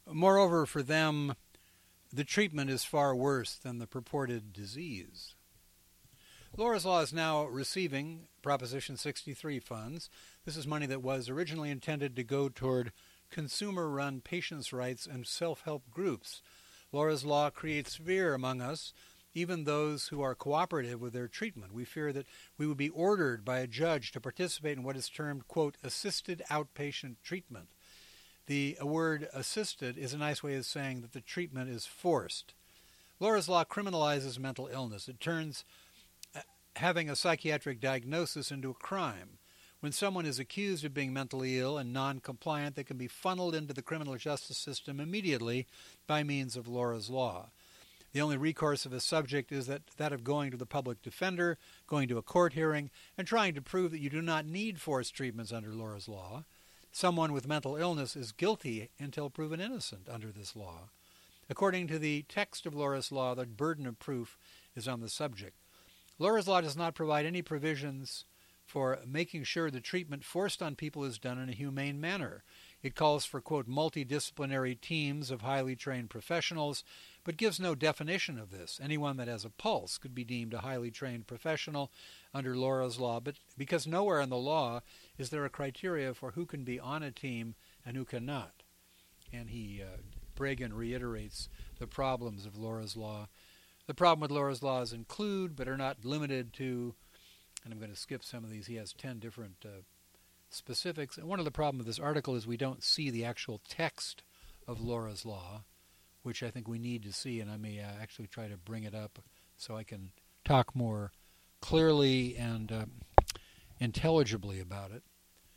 Moreover, for them, the treatment is far worse than the purported disease. Laura's Law is now receiving Proposition 63 funds. This is money that was originally intended to go toward consumer-run patients' rights and self-help groups. Laura's Law creates fear among us, even those who are cooperative with their treatment. We fear that we would be ordered by a judge to participate in what is termed, quote, assisted outpatient treatment. The word assisted is a nice way of saying that the treatment is forced. Laura's Law criminalizes mental illness. It turns having a psychiatric diagnosis into a crime. When someone is accused of being mentally ill and non-compliant, they can be funneled into the criminal justice system immediately by means of Laura's Law. The only recourse of a subject is that of going to the public defender, going to a court hearing, and trying to prove that you do not need forced treatments under Laura's Law. Someone with mental illness is guilty until proven innocent under this law. According to the text of Laura's Law, the burden of proof is on the subject. Laura's Law does not provide any provisions for making sure the treatment forced on people is done in a humane manner. It calls for, quote, multidisciplinary teams of highly trained professionals, but gives no definition of this. Anyone that has a pulse could be deemed a highly trained professional under Laura's Law, but because nowhere in the law is there a criteria for who can be on a team and who cannot. And Breggin reiterates the problems of Laura's Law. The problem with Laura's Laws include, but are not limited to, and I'm going to skip some of these. He has 10 different specifics. And one of the problems of this article is we don't see the actual text of Laura's Law, which I think we need to see, and I may actually try to bring it up so I can talk more clearly and intelligibly about it.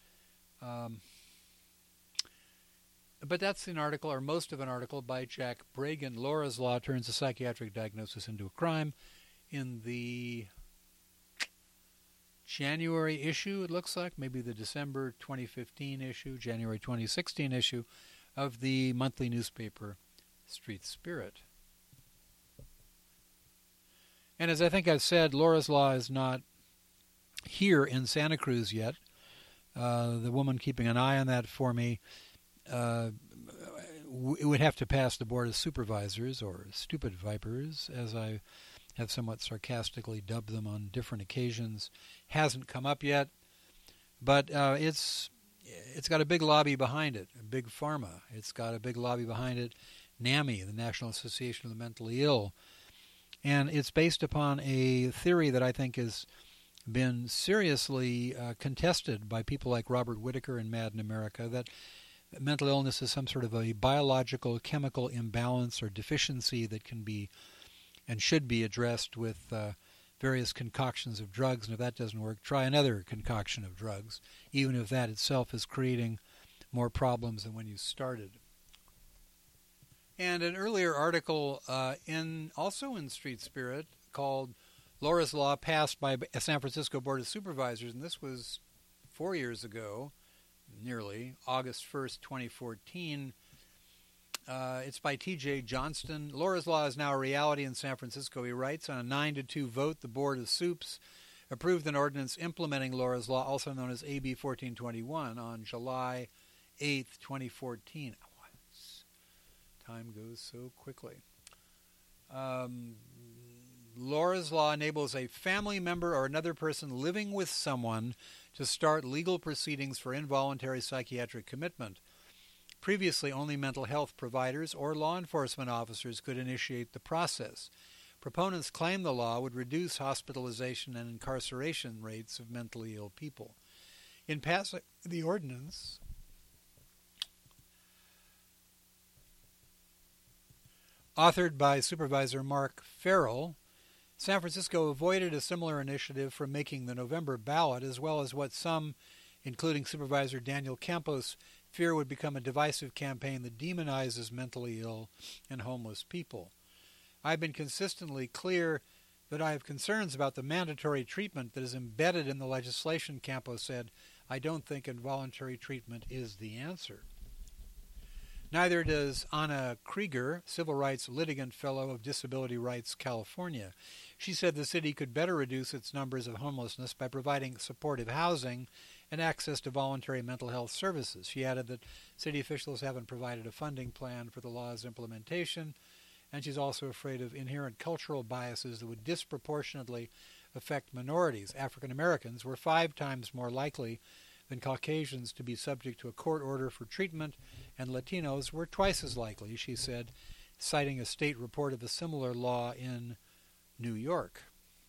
But that's an article, or most of an article, by Jack Breggin. Laura's Law turns a psychiatric diagnosis into a crime. In the January issue, it looks like, maybe the December 2015 issue, January 2016 issue of the monthly newspaper Street Spirit. And as I think I've said, Laura's Law is not here in Santa Cruz yet. The woman keeping an eye on that for me, it would have to pass the Board of Supervisors, or Stupid Vipers, as I have somewhat sarcastically dubbed them on different occasions. Hasn't come up yet, but it's got a big lobby behind it, a big pharma. It's got a big lobby behind it, NAMI, the National Association of the Mentally Ill. And it's based upon a theory that I think has been seriously contested by people like Robert Whitaker and Mad in America, that mental illness is some sort of a biological, chemical imbalance or deficiency that can be and should be addressed with various concoctions of drugs. And if that doesn't work, try another concoction of drugs, even if that itself is creating more problems than when you started. And an earlier article also in Street Spirit called Laura's Law passed by a San Francisco Board of Supervisors, and this was 4 years ago, nearly, August 1st, 2014. It's by T.J. Johnston. Laura's Law is now a reality in San Francisco, he writes. On a 9-2 vote, the Board of Supes approved an ordinance implementing Laura's Law, also known as AB 1421, on July 8th, 2014. Time goes so quickly. Laura's Law enables a family member or another person living with someone to start legal proceedings for involuntary psychiatric commitment. Previously, only mental health providers or law enforcement officers could initiate the process. Proponents claim the law would reduce hospitalization and incarceration rates of mentally ill people. In passing the ordinance, authored by Supervisor Mark Farrell, San Francisco avoided a similar initiative from making the November ballot, as well as what some, including Supervisor Daniel Campos, fear would become a divisive campaign that demonizes mentally ill and homeless people. I've been consistently clear that I have concerns about the mandatory treatment that is embedded in the legislation, Campos said. I don't think involuntary treatment is the answer. Neither does Anna Krieger, Civil Rights Litigant Fellow of Disability Rights California. She said the city could better reduce its numbers of homelessness by providing supportive housing and access to voluntary mental health services. She added that city officials haven't provided a funding plan for the law's implementation, and she's also afraid of inherent cultural biases that would disproportionately affect minorities. African Americans were 5 times more likely than Caucasians to be subject to a court order for treatment, and Latinos were twice as likely, she said, citing a state report of a similar law in New York.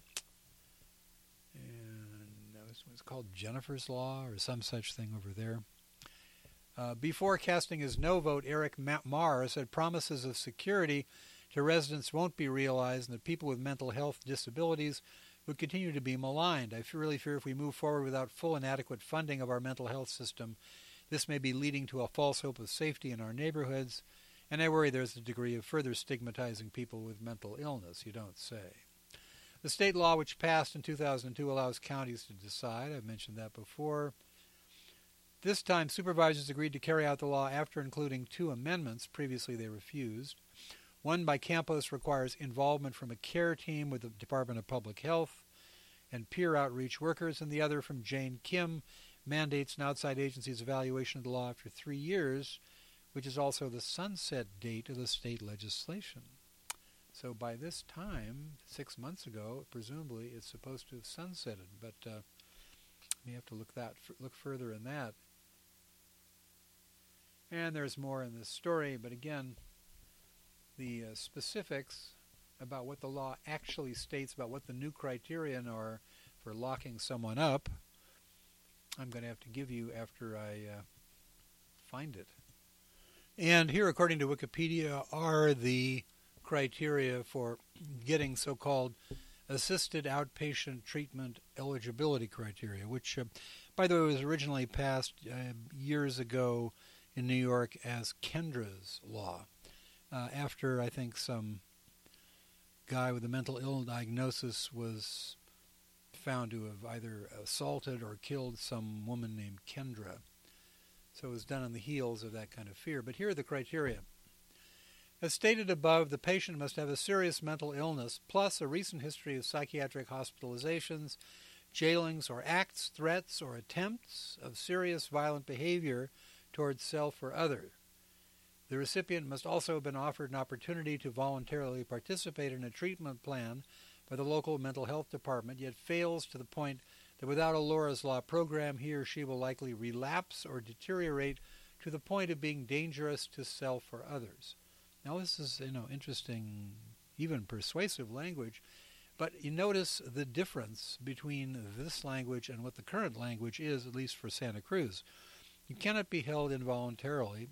And that was called Jennifer's Law or some such thing over there. Before casting his no vote, Eric Marr said promises of security to residents won't be realized and that people with mental health disabilities would continue to be maligned. I really fear if we move forward without full and adequate funding of our mental health system, this may be leading to a false hope of safety in our neighborhoods, and I worry there's a degree of further stigmatizing people with mental illness, you don't say. The state law, which passed in 2002, allows counties to decide. I've mentioned that before. This time, supervisors agreed to carry out the law after including 2 amendments. Previously, they refused. One by Campos requires involvement from a care team with the Department of Public Health and peer outreach workers, and the other from Jane Kim mandates an outside agency's evaluation of the law after 3 years, which is also the sunset date of the state legislation. So by this time, 6 months ago, presumably it's supposed to have sunsetted, but we have to look further in that. And there's more in this story, but again, the specifics about what the law actually states about what the new criterion are for locking someone up, I'm going to have to give you after I find it. And here, according to Wikipedia, are the criteria for getting so-called assisted outpatient treatment eligibility criteria, which, by the way, was originally passed years ago in New York as Kendra's Law. After, I think, some guy with a mental illness diagnosis was found to have either assaulted or killed some woman named Kendra. So it was done on the heels of that kind of fear. But here are the criteria. As stated above, the patient must have a serious mental illness, plus a recent history of psychiatric hospitalizations, jailings, or acts, threats, or attempts of serious violent behavior towards self or other. The recipient must also have been offered an opportunity to voluntarily participate in a treatment plan by the local mental health department, yet fails to the point that without a Laura's Law program, he or she will likely relapse or deteriorate to the point of being dangerous to self or others. Now this is, interesting, even persuasive language, but you notice the difference between this language and what the current language is, at least for Santa Cruz. You cannot be held involuntarily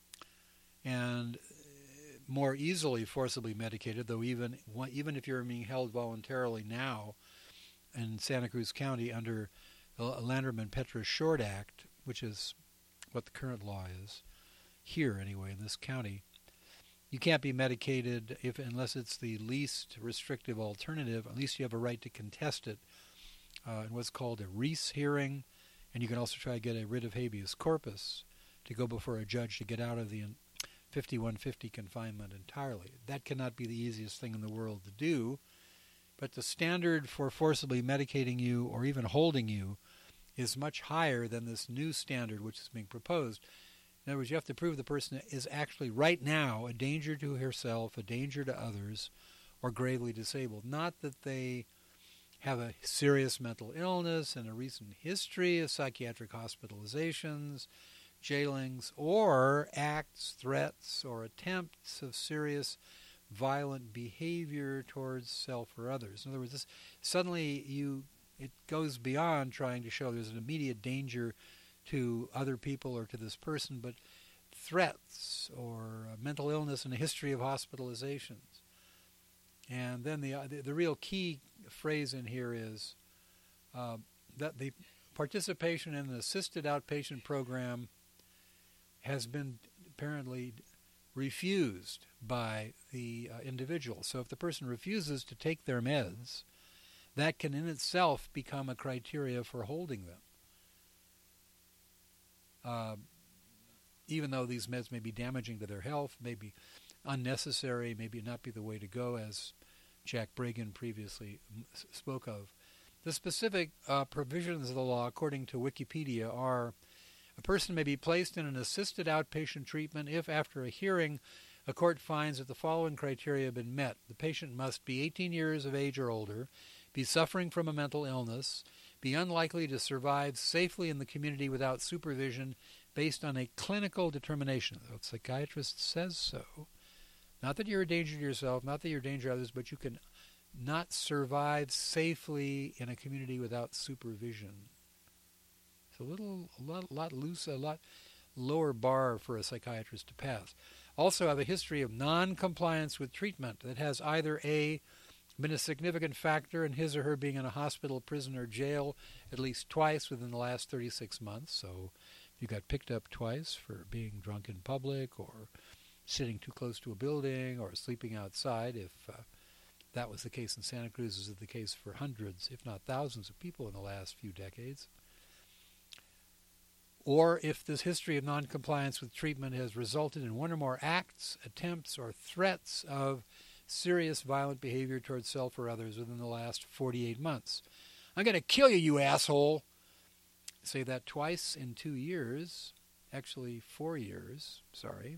and more easily forcibly medicated, though even if you're being held voluntarily now in Santa Cruz County under the Landerman-Petra Short Act, which is what the current law is, here anyway in this county, you can't be medicated unless it's the least restrictive alternative. At least you have a right to contest it in what's called a Reese hearing, and you can also try to get a writ of habeas corpus to go before a judge to get out of the 5150 confinement entirely. That cannot be the easiest thing in the world to do, but the standard for forcibly medicating you or even holding you is much higher than this new standard which is being proposed. In other words, you have to prove the person is actually right now a danger to herself, a danger to others, or gravely disabled. Not that they have a serious mental illness and a recent history of psychiatric hospitalizations, jailings, or acts, threats, or attempts of serious violent behavior towards self or others. In other words, it goes beyond trying to show there's an immediate danger to other people or to this person, but threats or mental illness and a history of hospitalizations. And then the real key phrase in here is that the participation in an assisted outpatient program has been apparently refused by the individual. So if the person refuses to take their meds, that can in itself become a criteria for holding them. Even though these meds may be damaging to their health, may be unnecessary, maybe not be the way to go, as Jack Bregan previously spoke of. The specific provisions of the law, according to Wikipedia, are: a person may be placed in an assisted outpatient treatment if, after a hearing, a court finds that the following criteria have been met. The patient must be 18 years of age or older, be suffering from a mental illness, be unlikely to survive safely in the community without supervision based on a clinical determination. The psychiatrist says so. Not that you're a danger to yourself, not that you're a danger to others, but you can not survive safely in a community without supervision. It's a lot loose, a lot lower bar for a psychiatrist to pass. Also have a history of non-compliance with treatment that has either A, been a significant factor in his or her being in a hospital, prison, or jail at least twice within the last 36 months. So if you got picked up twice for being drunk in public or sitting too close to a building or sleeping outside, if that was the case in Santa Cruz, is the case for hundreds, if not thousands of people in the last few decades. Or if this history of noncompliance with treatment has resulted in one or more acts, attempts, or threats of serious violent behavior towards self or others within the last 48 months. I'm going to kill you, you asshole. Say that twice in 2 years, actually 4 years, sorry.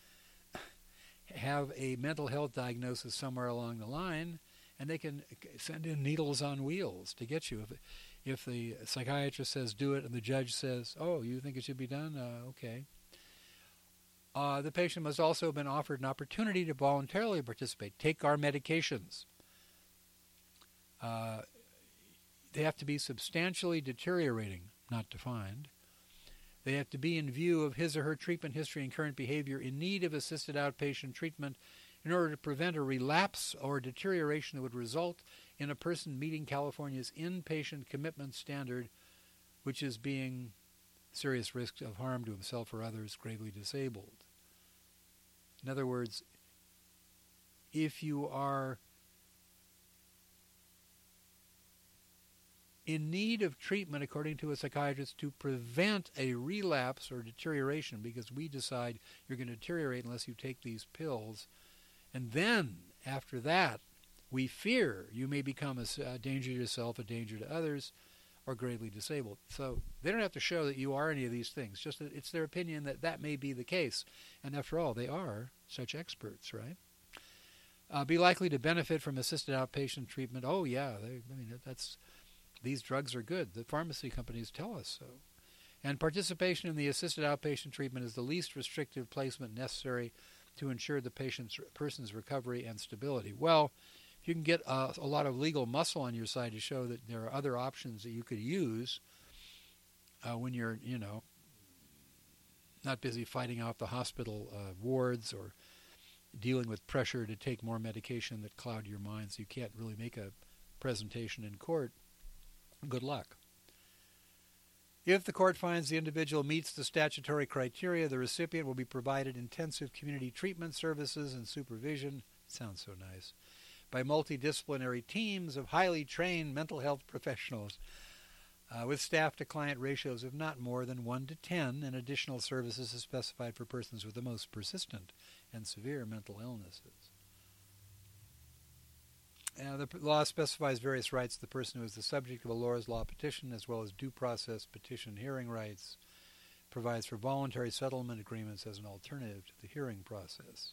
Have a mental health diagnosis somewhere along the line, and they can send in needles on wheels to get you. If the psychiatrist says do it and the judge says, oh, you think it should be done? Okay. The patient must also have been offered an opportunity to voluntarily participate. Take our medications. They have to be substantially deteriorating, not defined. They have to be in view of his or her treatment history and current behavior in need of assisted outpatient treatment in order to prevent a relapse or deterioration that would result in a person meeting California's inpatient commitment standard, which is being serious risk of harm to himself or others, gravely disabled. In other words, if you are in need of treatment, according to a psychiatrist, to prevent a relapse or deterioration, because we decide you're going to deteriorate unless you take these pills, and then after that, we fear you may become a danger to yourself, a danger to others, or gravely disabled. So they don't have to show that you are any of these things, just that it's their opinion that that may be the case. And after all, they are such experts, right? Be likely to benefit from assisted outpatient treatment. Oh, yeah, these drugs are good. The pharmacy companies tell us so. And participation in the assisted outpatient treatment is the least restrictive placement necessary to ensure the person's recovery and stability. Well, if you can get a lot of legal muscle on your side to show that there are other options that you could use when you're, not busy fighting out the hospital wards or dealing with pressure to take more medication that cloud your mind so you can't really make a presentation in court, good luck. If the court finds the individual meets the statutory criteria, the recipient will be provided intensive community treatment services and supervision, sounds so nice, by multidisciplinary teams of highly trained mental health professionals with staff-to-client ratios of not more than 1 to 10, and additional services are specified for persons with the most persistent and severe mental illnesses. The law specifies various rights of the person who is the subject of a Laura's Law petition, as well as due process petition hearing rights, provides for voluntary settlement agreements as an alternative to the hearing process.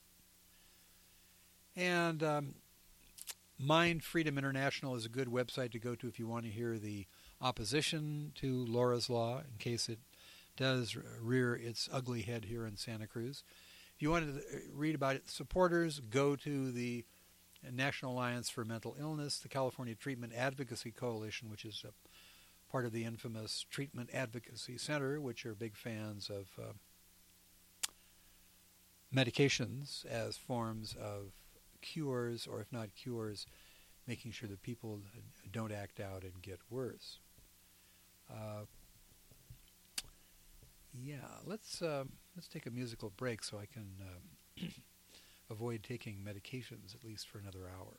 And Mind Freedom International is a good website to go to if you want to hear the opposition to Laura's Law, in case it does rear its ugly head here in Santa Cruz. If you want to read about its supporters, go to the National Alliance for Mental Illness, the California Treatment Advocacy Coalition, which is a part of the infamous Treatment Advocacy Center, which are big fans of medications as forms of cures, or if not cures, making sure that people don't act out and get worse. Let's take a musical break so I can avoid taking medications at least for another hour.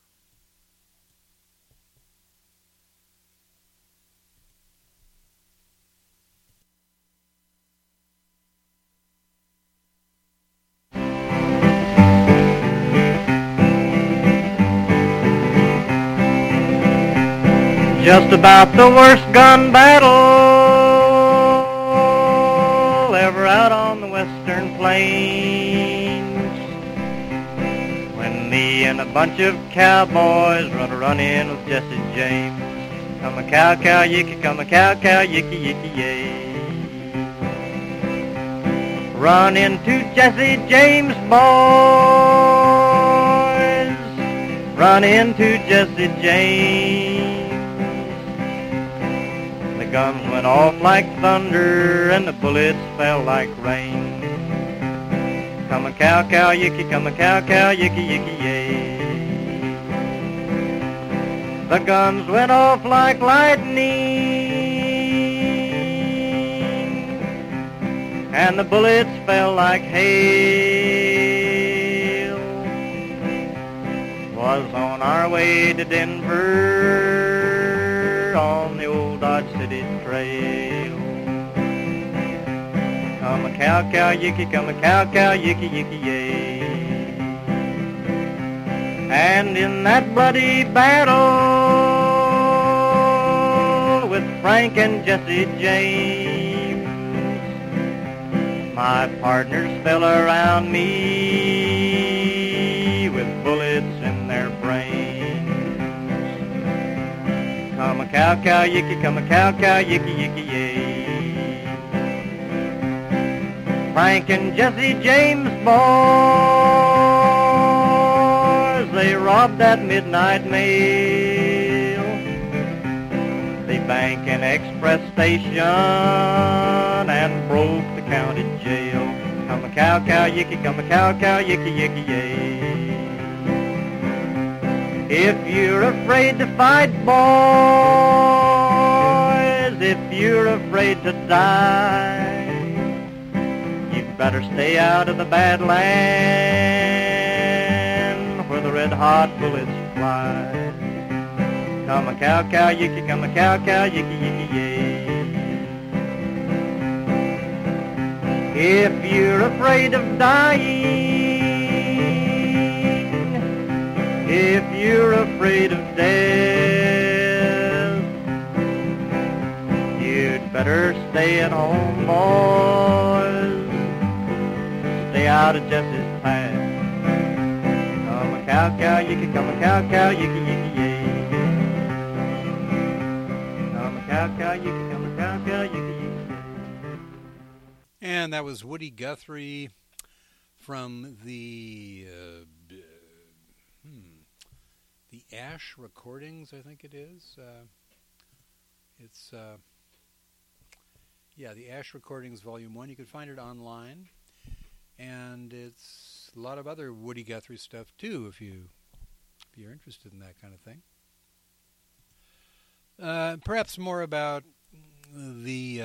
Just about the worst gun battle ever out on the western plains. When me and a bunch of cowboys run in with Jesse James. Come a cow, cow, yicky, come a cow, cow, yicky, yicky, yay. Run into Jesse James, boys. Run into Jesse James. The guns went off like thunder and the bullets fell like rain. Come a cow, cow, yicky, come a cow, cow, yicky, yicky, yay. The guns went off like lightning and the bullets fell like hail. Was on our way to Denver on the old Dodge City trail. Come a cow, cow, yicky, come a cow, cow, yicky, yicky, yay. And in that bloody battle with Frank and Jesse James, my partners fell around me with bullets in their brains. Come a cow, cow, yicky, come a cow, cow, yicky, yicky, yay. Frank and Jesse James, boys, they robbed that midnight mail. They bank and express station and broke the county jail. Come a cow, cow, yicky, come a cow, cow, yicky, yicky, yay. If you're afraid to fight, boys, if you're afraid to die, you'd better stay out of the Badlands where the red-hot bullets fly. Come a cow, cow, yicky, come a cow, cow, yicky, yicky, yay. If you're afraid of dying, if you're afraid of death, you'd better stay at home, boys. Stay out of Jesse's path. Come a cow, cow, yicky, come a cow, cow, yicky, yicky, yay. Come a cow, cow, yicky, come a cow, cow, yicky, yicky, yay. And that was Woody Guthrie from the Ash Recordings, I think it is. The Ash Recordings Volume 1. You can find it online. And it's a lot of other Woody Guthrie stuff, too, if you're interested in that kind of thing. Perhaps more about the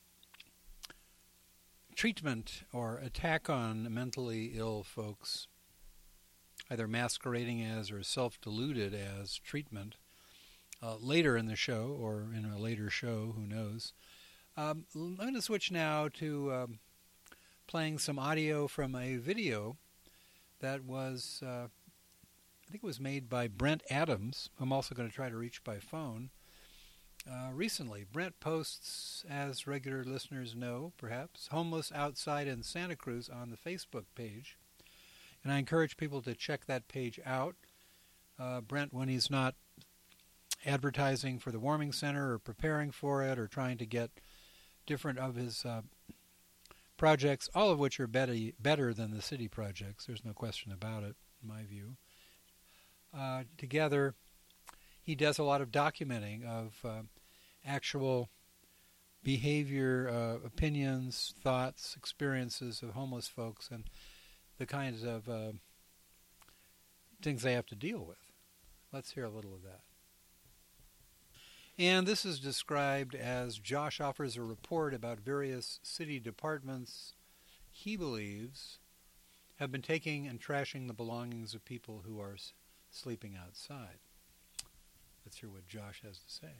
treatment or attack on mentally ill folks, either masquerading as or self-deluded as treatment, later in the show, or in a later show, who knows. I'm going to switch now to playing some audio from a video that was, I think it was made by Brent Adams, who I'm also going to try to reach by phone, recently. Brent posts, as regular listeners know, perhaps, Homeless Outside in Santa Cruz on the Facebook page. And I encourage people to check that page out. Brent, when he's not advertising for the Warming Center or preparing for it or trying to get different of his projects, all of which are better than the city projects, there's no question about it, in my view. Together, he does a lot of documenting of actual behavior, opinions, thoughts, experiences of homeless folks, and the kinds of things they have to deal with. Let's hear a little of that. And this is described as Josh offers a report about various city departments he believes have been taking and trashing the belongings of people who are sleeping outside. Let's hear what Josh has to say.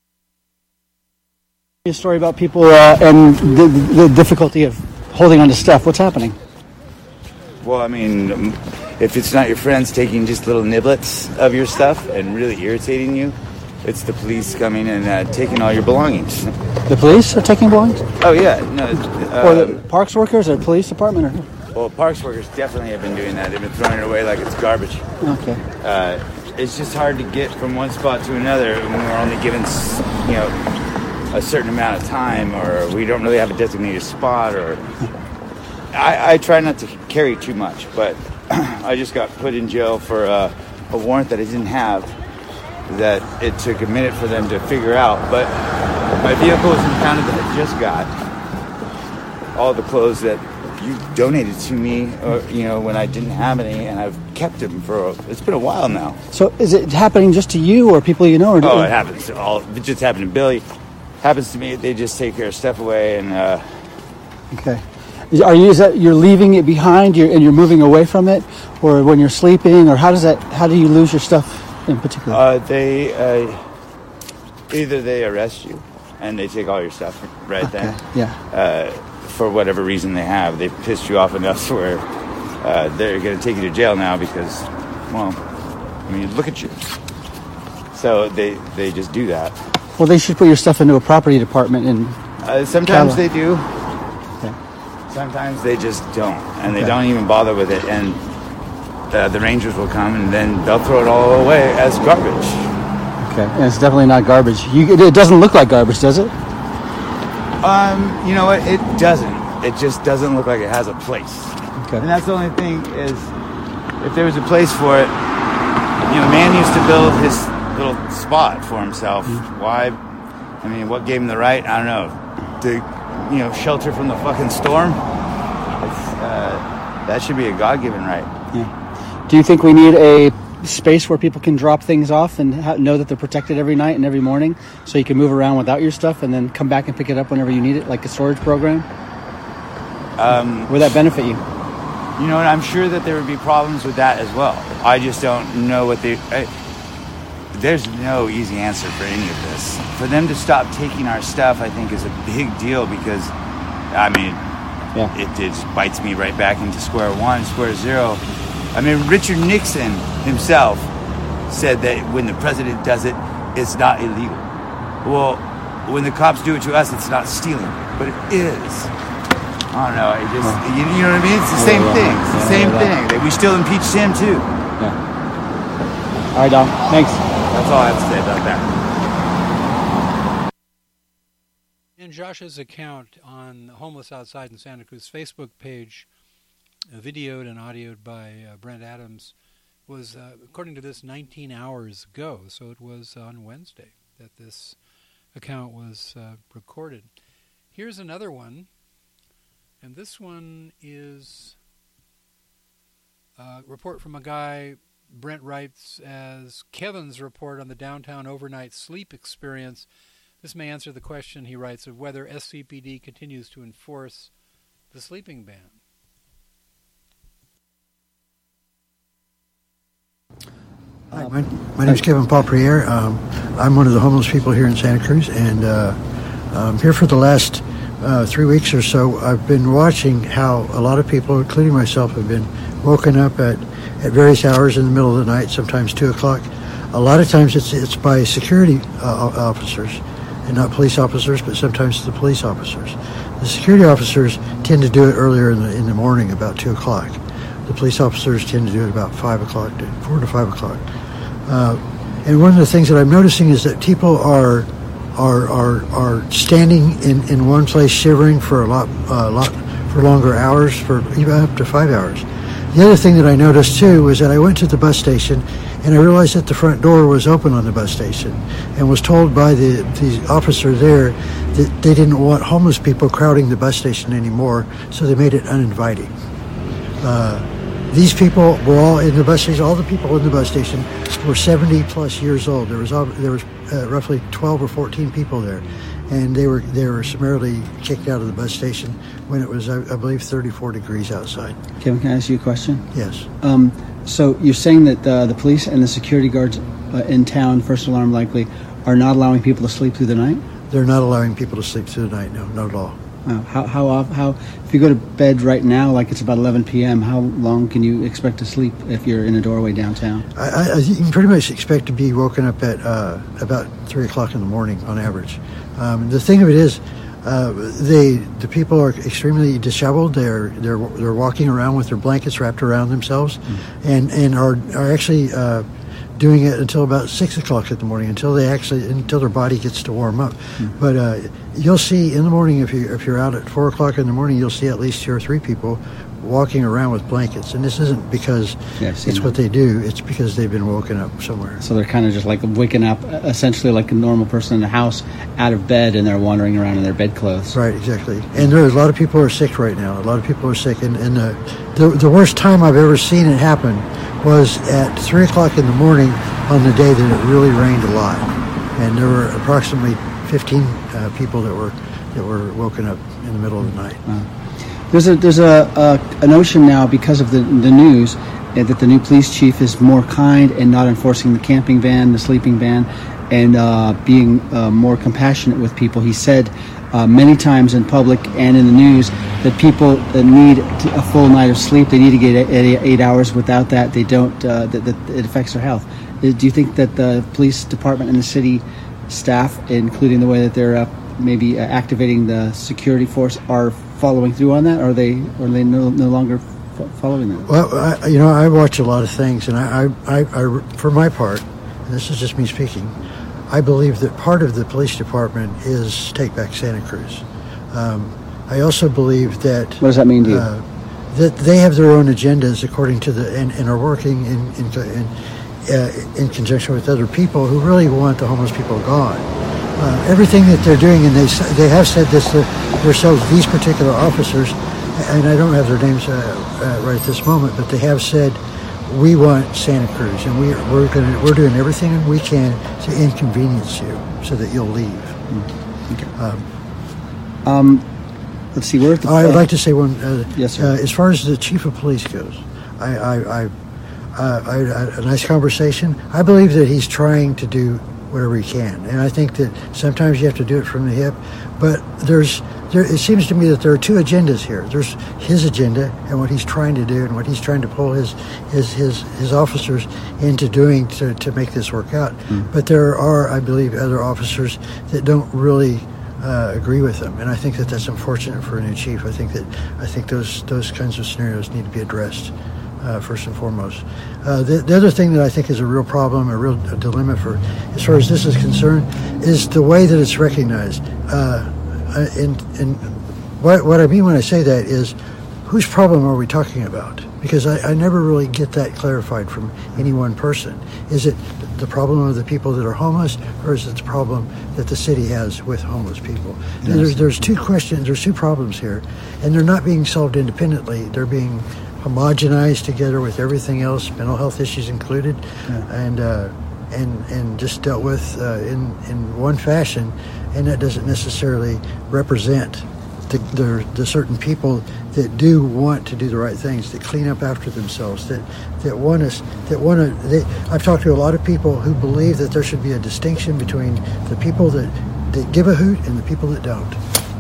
A story about people and the difficulty of holding on to stuff. What's happening? Well, I mean, if it's not your friends taking just little niblets of your stuff and really irritating you, it's the police coming and taking all your belongings. The police are taking belongings? Oh yeah, no. Or the parks workers or police department? Or? Well, parks workers definitely have been doing that. They've been throwing it away like it's garbage. Okay. It's just hard to get from one spot to another when we're only given, a certain amount of time, or we don't really have a designated spot, or I try not to carry too much, but I just got put in jail for a warrant that I didn't have, that it took a minute for them to figure out, but my vehicle was impounded that I just got. All the clothes that you donated to me, when I didn't have any, and I've kept them it's been a while now. So is it happening just to you or people you know? Or it happens. It just happened to Billy. Happens to me. They just take their stuff away and. Okay. You're leaving it behind and you're moving away from it, or when you're sleeping, or how do you lose your stuff in particular? They either they arrest you and they take all your stuff right then. Yeah. For whatever reason they have, they've pissed you off enough to where they're going to take you to jail now because, look at you. So they just do that. Well, they should put your stuff into a property department sometimes they do. Okay. Sometimes they just don't, and they don't even bother with it. And the Rangers will come, and then they'll throw it all away as garbage. Okay, and it's definitely not garbage. It doesn't look like garbage, does it? You know what? It doesn't. It just doesn't look like it has a place. Okay. And that's the only thing is, if there was a place for it, man used to build his little spot for himself. Mm-hmm. Why? What gave him the right? I don't know. To, shelter from the fucking storm. That should be a God-given right. Yeah. Do you think we need a space where people can drop things off and know that they're protected every night and every morning, so you can move around without your stuff and then come back and pick it up whenever you need it, like a storage program? Would that benefit you? And I'm sure that there would be problems with that as well. I just don't know what there's no easy answer for any of this. For them to stop taking our stuff, I think, is a big deal because, it just bites me right back into square zero. Richard Nixon himself said that when the president does it, it's not illegal. Well, when the cops do it to us, it's not stealing, but it is. I don't know. You know what I mean? It's the same thing. It's the same thing. We still impeached him too. Yeah. All right, Dom. Thanks. That's all I have to say about that. In Josh's account on Homeless Outside in Santa Cruz Facebook page, videoed and audioed by Brent Adams, was, according to this, 19 hours ago. So it was on Wednesday that this account was recorded. Here's another one, and this one is a report from a guy Brent writes as Kevin's report on the downtown overnight sleep experience. This may answer the question, he writes, of whether SCPD continues to enforce the sleeping ban. Hi, my name is Kevin Paupriere. I'm one of the homeless people here in Santa Cruz, and I'm here for the last 3 weeks or so. I've been watching how a lot of people, including myself, have been woken up at various hours in the middle of the night, sometimes 2 o'clock. A lot of times it's by security officers, and not police officers, but sometimes the police officers. The security officers tend to do it earlier in the morning, about 2 o'clock. The police officers tend to do it about 5 o'clock, 4 to 5 o'clock. And one of the things that I'm noticing is that people are standing in one place, shivering for a lot for longer hours, for even up to 5 hours. The other thing that I noticed too was that I went to the bus station and I realized that the front door was open on the bus station, and was told by the officer there that they didn't want homeless people crowding the bus station anymore, so they made it uninviting. These people were all in the bus station. All the people in the bus station were 70 plus years old. There was roughly 12 or 14 people there, and they were summarily kicked out of the bus station when it was, I believe, 34 degrees outside. Kevin, can I ask you a question? Yes. So you're saying that the police and the security guards in town, first alarm likely, are not allowing people to sleep through the night? They're not allowing people to sleep through the night. No, not at all. How if you go to bed right now, like it's about 11 p.m., how long can you expect to sleep if you're in a doorway downtown? You can pretty much expect to be woken up at about 3 o'clock in the morning on average. The thing of it is, the people are extremely disheveled. They're walking around with their blankets wrapped around themselves, and are actually doing it until about 6 o'clock in the morning, until their body gets to warm up. But you'll see in the morning, if you're out at 4 o'clock in the morning, you'll see at least 2 or 3 people walking around with blankets. And this isn't because it's what they do, it's because they've been woken up somewhere. So they're kind of just like waking up, essentially like a normal person in the house, out of bed, and they're wandering around in their bedclothes. Right, exactly. And there are a lot of people who are sick right now. A lot of people are sick. And the worst time I've ever seen it happen was at 3 o'clock in the morning on the day that it really rained a lot. And there were approximately 15 people that were woken up in the middle of the night. Wow. There's a notion now, because of the news, that the new police chief is more kind and not enforcing the camping ban, the sleeping ban, and being more compassionate with people. He said many times in public and in the news that people need a full night of sleep. They need to get 8 hours. Without that, they don't. That it affects their health. Do you think that the police department and the city staff, including the way that they're maybe activating the security force, are following through on that? Or are they no longer following that? Well, I watch a lot of things, and I for my part, and this is just me speaking, I believe that part of the police department is Take Back Santa Cruz. I also believe that... What does that mean to you? That they have their own agendas according to and are working in conjunction with other people who really want the homeless people gone. Everything that they're doing, and they have said this themselves, these particular officers, and I don't have their names right at this moment, but they have said, we want Santa Cruz, and we're doing everything we can to inconvenience you so that you'll leave. Okay. Let's see. Where I'd like to say one. Yes, sir. As far as the chief of police goes, I had a nice conversation. I believe that he's trying to do whatever he can, and I think that sometimes you have to do it from the hip. But it seems to me that there are two agendas here. There's his agenda and what he's trying to do, and what he's trying to pull his officers into doing to make this work out. But there are, I believe, other officers that don't really agree with him, and I think that that's unfortunate for a new chief. I think those kinds of scenarios need to be addressed first and foremost. The other thing that I think is a real problem, a real dilemma for as far as this is concerned, is the way that it's recognized. And what I mean when I say that is, whose problem are we talking about? Because I never really get that clarified from any one person. Is it the problem of the people that are homeless, or is it the problem that the city has with homeless people? Yes. There's two questions, there's two problems here, and they're not being solved independently. They're being homogenized together with everything else, mental health issues included, and just dealt with in one fashion, and that doesn't necessarily represent the certain people that do want to do the right things, that clean up after themselves, that want us, I've talked to a lot of people who believe that there should be a distinction between the people that give a hoot and the people that don't.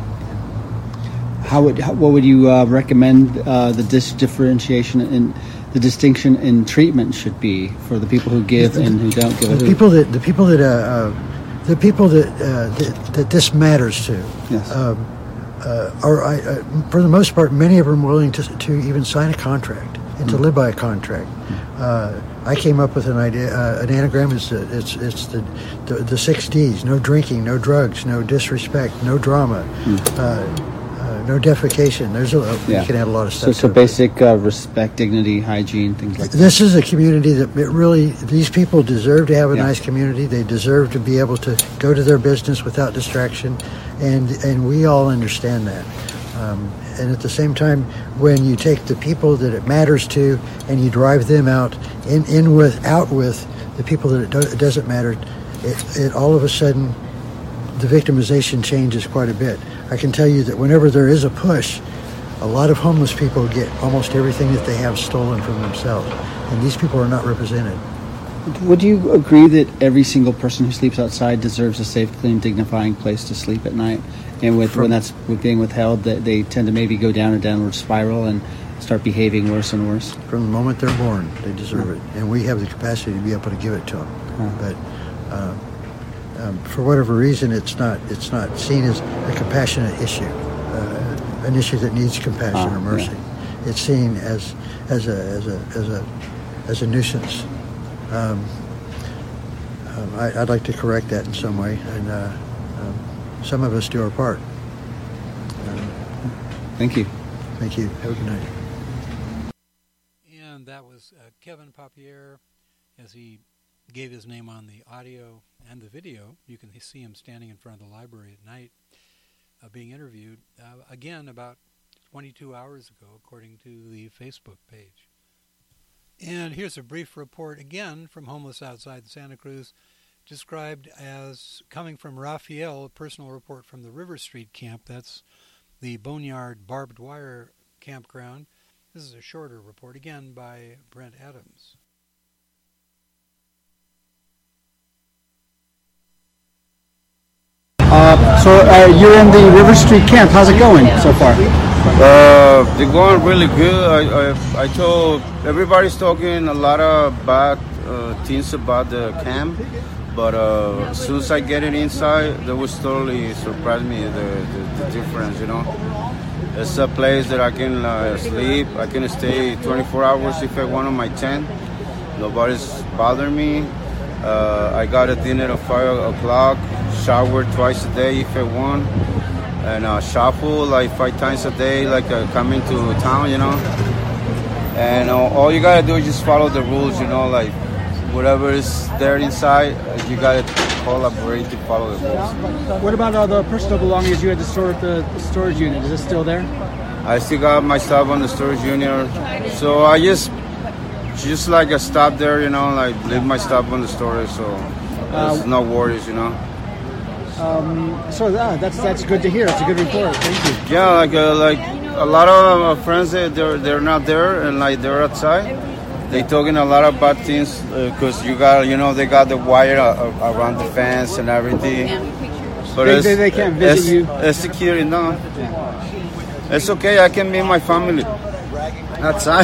What would you recommend the differentiation and the distinction in treatment should be for the people who give and who don't give a hoot? The people that this matters to. Yes. For the most part, many of them are willing to even sign a contract and to live by a contract. I came up with an idea. An anagram is it's the 6 Ds: no drinking, no drugs, no disrespect, no drama, no defecation. You can add a lot of stuff. So basic respect, dignity, hygiene, things like that. This is a community that these people deserve to have a nice community. They deserve to be able to go to their business without distraction, and we all understand that. And at the same time, when you take the people that it matters to and you drive them out with the people that it doesn't matter, it all of a sudden the victimization changes quite a bit. I can tell you that whenever there is a push, a lot of homeless people get almost everything that they have stolen from themselves, and these people are not represented. Would you agree that every single person who sleeps outside deserves a safe, clean, dignifying place to sleep at night? And when that's being withheld, that they tend to maybe go down a downward spiral and start behaving worse and worse? From the moment they're born, they deserve it. And we have the capacity to be able to give it to them. But for whatever reason, it's not seen as a compassionate issue, an issue that needs compassion or mercy. Yeah. It's seen as a nuisance. I'd like to correct that in some way, and some of us do our part. Thank you. Thank you. Have a good night. And that was Kevin Papier, as he gave his name on the audio and the video. You can see him standing in front of the library at night being interviewed, again, about 22 hours ago, according to the Facebook page. And here's a brief report, again, from Homeless Outside Santa Cruz, described as coming from Raphael, a personal report from the River Street camp. That's the Boneyard Barbed Wire campground. This is a shorter report, again, by Brent Adams. So you're in the River Street camp. How's it going so far? They're going really good. I told everybody's talking a lot of bad things about the camp, but as soon as I get it inside, that was totally surprised me, the difference, you know. It's a place that I can sleep. I can stay 24 hours if I want on my tent. Nobody's bothering me. I got a dinner at 5 o'clock, shower twice a day if I want, and shuffle like 5 times a day, like coming to town, you know. And all you gotta do is just follow the rules, you know, like whatever is there inside, you gotta collaborate to follow the rules. What about all the personal belongings you had to store at the storage unit? Is it still there? I still got my stuff on the storage unit, so I just like I stop there, you know, like leave my stuff on the storage, so there's no worries, you know. So that's good to hear. It's a good report. Thank you. Yeah, like a lot of friends, they're not there, and like they're outside. They talking a lot of bad things because you got, you know, they got the wire around the fence and everything. But they can't visit you. It's security, no. It's okay. I can meet my family outside.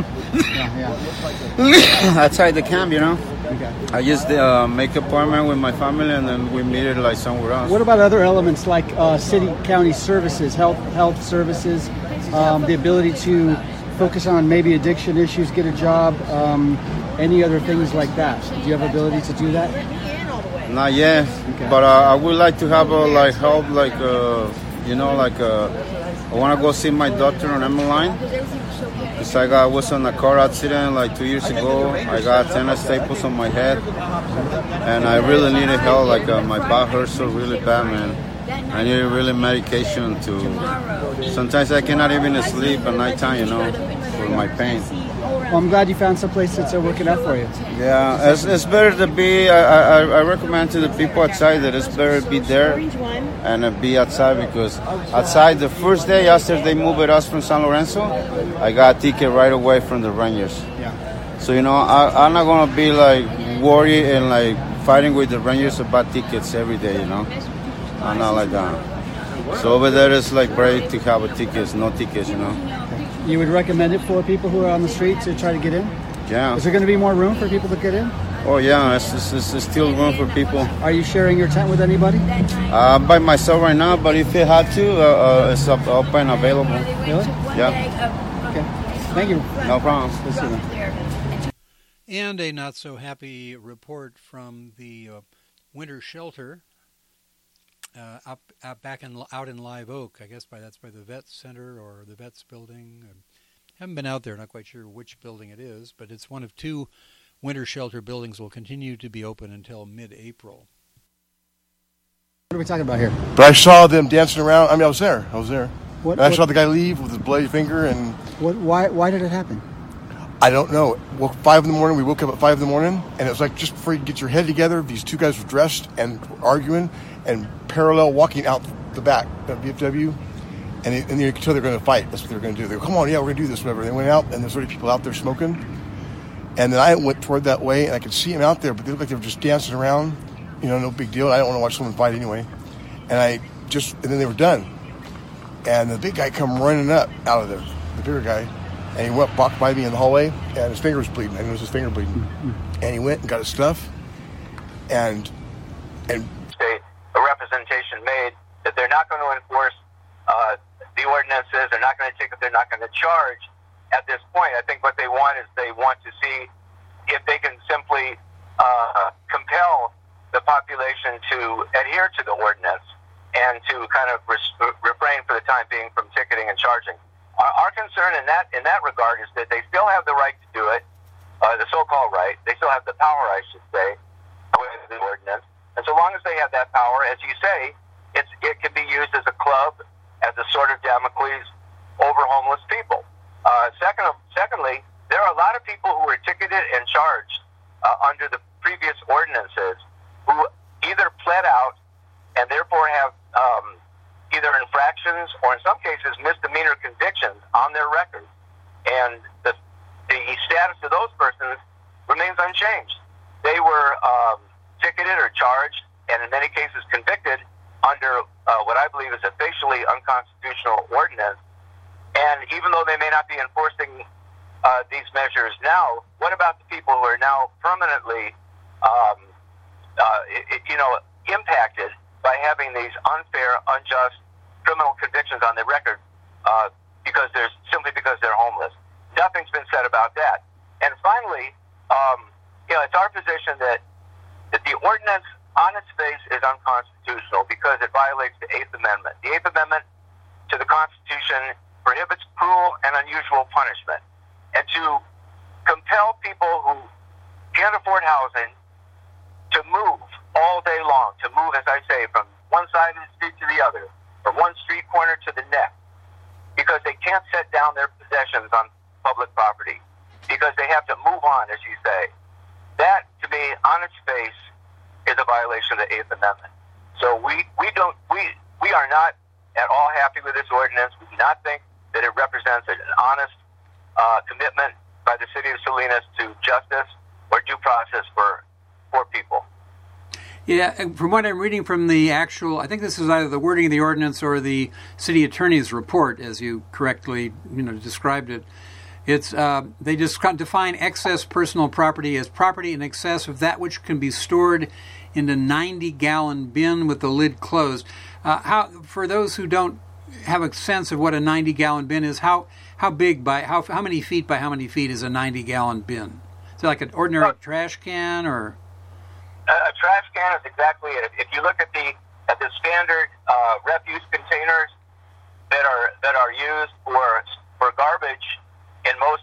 Outside the camp, you know. Okay. I just make an appointment with my family, and then we meet it like somewhere else. What about other elements like city, county services, health services, the ability to focus on maybe addiction issues, get a job, any other things like that? Do you have ability to do that? Not yet, okay. But I would like to have like help, like you know, like I want to go see my doctor on Emmeline. Because I was in a car accident like 2 years ago. I got 10 staples on my head, and I really needed help. Like my back hurts so really bad, man. I need really medication to. Sometimes I cannot even sleep at nighttime, you know, for my pain. Well, I'm glad you found some place that's working out for you. Yeah, it's better to be. I recommend to the people outside that it's better to be there and be outside, because outside the first day after they moved us from San Lorenzo, I got a ticket right away from the Rangers. Yeah. So you know, I'm not gonna be like worried and like fighting with the Rangers about tickets every day. You know, I'm not like that. So over there it's like great to have a tickets, no tickets. You know. You would recommend it for people who are on the street to try to get in? Yeah. Is there going to be more room for people to get in? Oh, yeah. It's still room for people. Are you sharing your tent with anybody? By myself right now, but if you had to, it's open, available. Really? Yeah. Okay. Thank you. No problem. And a not-so-happy report from the winter shelter out in Live Oak. I guess that's by the Vets Center or the Vets Building. Haven't been out there. Not quite sure which building it is, but it's one of 2 winter shelter buildings. Will continue to be open until mid-April. What are we talking about here? But I saw them dancing around. I mean, I was there. I saw the guy leave with his bloody finger. And why did it happen? I don't know. We woke up at 5 in the morning, and it was like just before you get your head together, these 2 guys were dressed and arguing and parallel walking out the back of VFW, and you could tell they're going to fight. That's what they were going to do. They go, come on, yeah, we're going to do this, whatever. They went out, and there's already people out there smoking, And then I went toward that way, and I could see them out there, but they looked like they were just dancing around. No big deal. I don't want to watch someone fight anyway. And then they were done. And the big guy come running up out of there, the bigger guy, and he walked by me in the hallway, and his finger was bleeding. I noticed his finger bleeding. Mm-hmm. And he went and got his stuff, and state a representation made that they're not going to enforce the ordinances. They're not going to take it. They're not going to charge. At this point, I think what they want is they want to see if they can simply compel the population to adhere to the ordinance and to kind of refrain for the time being from ticketing and charging. Our concern in that regard is that they still have the right to do it, the so-called right. They still have the power, I should say, with the ordinance. And so long as they have that power, as you say, it can be used as a club, as a sort of Damocles over homeless people. Secondly, there are a lot of people who were ticketed and charged under the previous ordinances who either pled out and therefore have either infractions or in some cases misdemeanor convictions on their record. And the status of those persons remains unchanged. They were ticketed or charged and in many cases convicted under what I believe is a facially unconstitutional ordinance. And even though they may not be enforcing these measures now, what about the people who are now permanently, impacted by having these unfair, unjust criminal convictions on their record because they're homeless? Nothing's been said about that. And finally, it's our position that the ordinance on its face is unconstitutional because it violates the Eighth Amendment. The Eighth Amendment to the Constitution prohibits cruel and unusual punishment. And to compel people who can't afford housing to move all day long, to move, as I say, from one side of the street to the other, from one street corner to the next, because they can't set down their possessions on public property, because they have to move on, as you say. That, to me, on its face, is a violation of the Eighth Amendment. So we are not at all happy with this ordinance. We do not think that it represents an honest commitment by the city of Salinas to justice or due process for poor people. Yeah, from what I'm reading from the actual, I think this is either the wording of the ordinance or the city attorney's report, as you correctly described it. It's they just define excess personal property as property in excess of that which can be stored in a 90-gallon bin with the lid closed. For those who don't have a sense of what a 90-gallon bin is, how big by how many feet by how many feet is a 90-gallon bin? Is it like an ordinary trash can or? A trash can is exactly it. If you look at the standard refuse containers that are used for garbage in most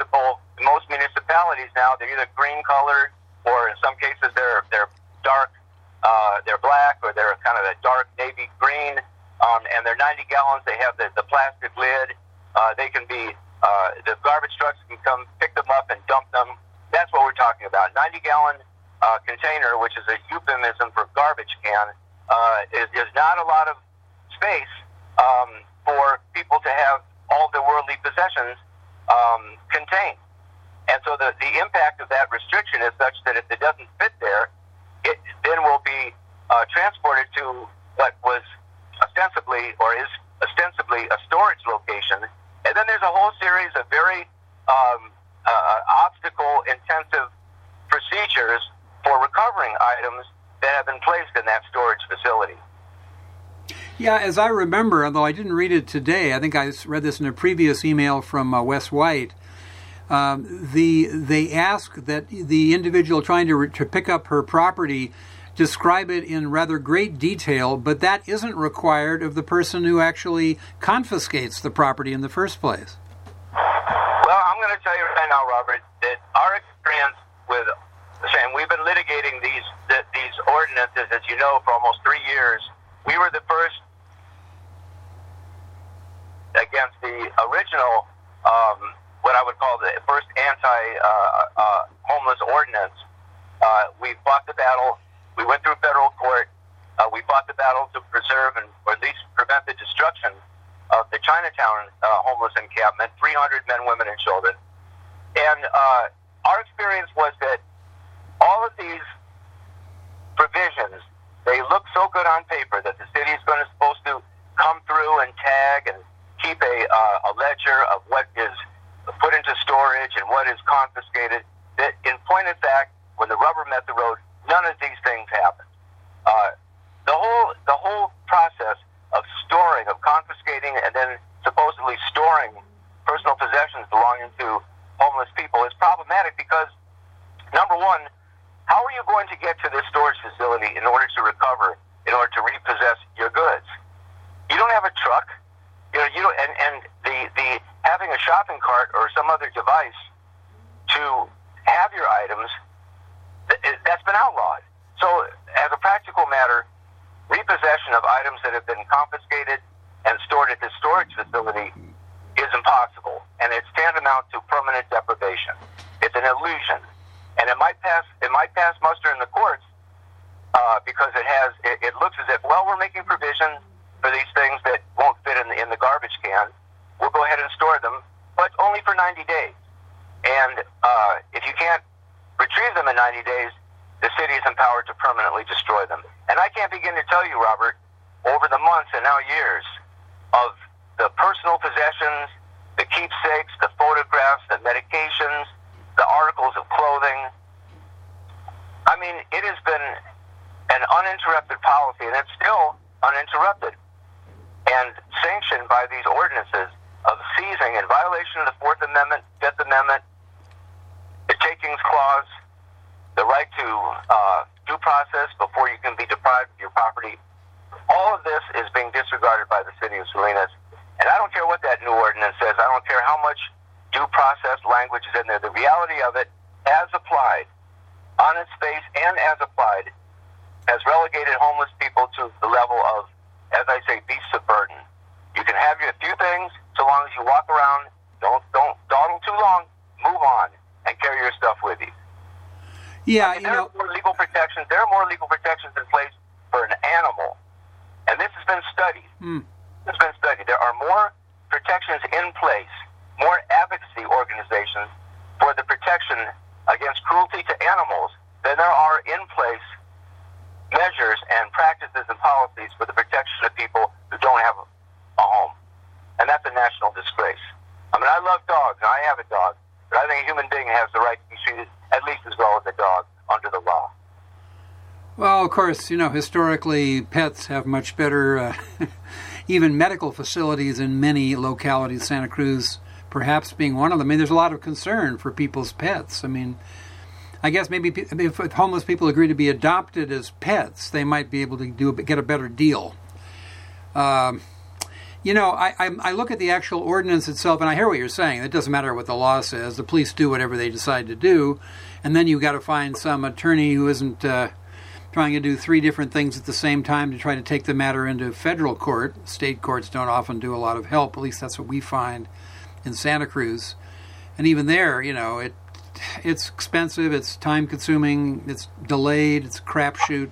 municipalities now, they're either green colored or in some cases they're dark, they're black or they're kind of a dark navy green, and they're 90 gallons. They have the plastic lid. They can be the garbage trucks can come pick them up and dump them. That's what we're talking about. 90-gallon container, which is a euphemism for garbage can, is not a lot of space for people to have all their worldly possessions contained. And so the impact of that restriction is such that if it doesn't fit there, it then will be transported to what was ostensibly or is ostensibly a storage location. And then there's a whole series of very obstacle-intensive procedures for recovering items that have been placed in that storage facility. Yeah, as I remember, although I didn't read it today, I think I read this in a previous email from Wes White. They ask that the individual trying to pick up her property describe it in rather great detail, but that isn't required of the person who actually confiscates the property in the first place. Well, I'm going to tell you right now, Robert, that our experience with Sam, we've been litigating these ordinances, as you know, for almost 3 years. We were the first against the original, what I would call the first anti-homeless ordinance. We fought the battle. We went through federal court. We fought the battle to preserve or at least prevent the destruction of the Chinatown homeless encampment, 300 men, women, and children. And our experience experience was that all of these provisions, they look so good on paper that the city is supposed to come through and tag and keep a ledger of what is put into storage and what is confiscated. That in point of fact, when the rubber met the road, none of these things happened. The whole process of storing, of confiscating, and then supposedly storing personal possessions belonging to homeless people is problematic because, number one, how are you going to get to this storage facility in order to recover, in order to repossess your goods? You don't have a truck, you don't, and the having a shopping cart or some other device to have your items, that's been outlawed. So, as a practical matter, repossession of items that have been confiscated and stored at this storage facility is impossible, and it's tantamount to permanent deprivation. It's an illusion, and it might pass muster in the courts because it looks as if, well, we're making provisions for these things that won't fit in the garbage can. We'll go ahead and store them, but only for 90 days. And if you can't retrieve them in 90 days, the city is empowered to permanently destroy them. And I can't begin to tell you, Robert, over the months and now years of the personal possessions, the keepsakes, the photographs, the medications, the articles of clothing. I mean, it has been an uninterrupted policy, and it's still uninterrupted, and sanctioned by these ordinances of seizing in violation of the Fourth Amendment, Fifth Amendment, the takings clause, the right to due process before you can be deprived of your property. All of this is being disregarded by the city of Salinas. And I don't care what that new ordinance says. I don't care how much due process language is in there. The reality of it, as applied, on its face and as applied, has relegated homeless people to the level of, as I say, beasts of burden. You can have your few things so long as you walk around. Don't dawdle too long. Move on and carry your stuff with you. Yeah, there are more legal protections. There are more legal protections in place for an animal, and this has been studied. It's been studied. There are more protections in place, more advocacy organizations for the protection against cruelty to animals than there are in place measures and practices and policies for the protection of people who don't have a home. And that's a national disgrace. I mean, I love dogs, and I have a dog, but I think a human being has the right to be treated at least as well as a dog under the law. Well, of course, historically, pets have much better, even medical facilities in many localities, Santa Cruz perhaps being one of them. I mean, there's a lot of concern for people's pets. I mean, I guess maybe if homeless people agree to be adopted as pets, they might be able to get a better deal. I look at the actual ordinance itself, and I hear what you're saying. It doesn't matter what the law says. The police do whatever they decide to do, and then you've got to find some attorney who isn't trying to do three different things at the same time to try to take the matter into federal court. State courts don't often do a lot of help. At least that's what we find in Santa Cruz. And even there, it's expensive, it's time-consuming, it's delayed, it's a crapshoot.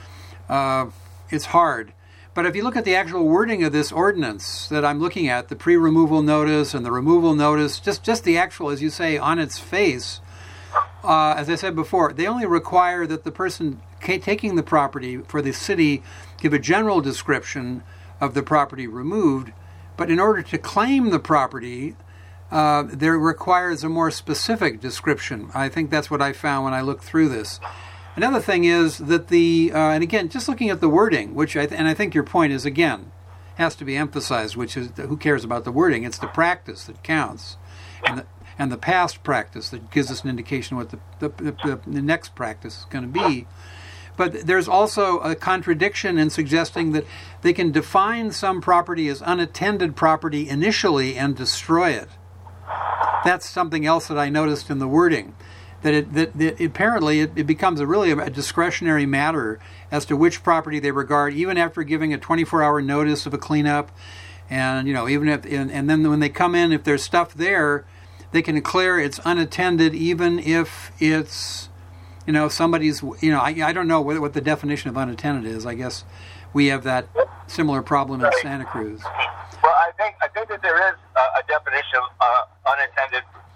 It's hard. But if you look at the actual wording of this ordinance that I'm looking at, the pre-removal notice and the removal notice, just the actual, as you say, on its face, as I said before, they only require that the person taking the property for the city give a general description of the property removed, but in order to claim the property, there requires a more specific description. I think that's what I found when I looked through this. Another thing is that and again, just looking at the wording, which I think your point is, again, has to be emphasized, which is who cares about the wording? It's the practice that counts, and the past practice that gives us an indication what the next practice is going to be. But there's also a contradiction in suggesting that they can define some property as unattended property initially and destroy it. That's something else that I noticed in the wording. That apparently it becomes a discretionary matter as to which property they regard, even after giving a 24-hour notice of a cleanup, and even if and then when they come in, if there's stuff there, they can declare it's unattended, even if it's somebody's. I don't know what the definition of unattended is. I guess we have that similar problem in Santa Cruz. Well, I think that there is a definition of unattended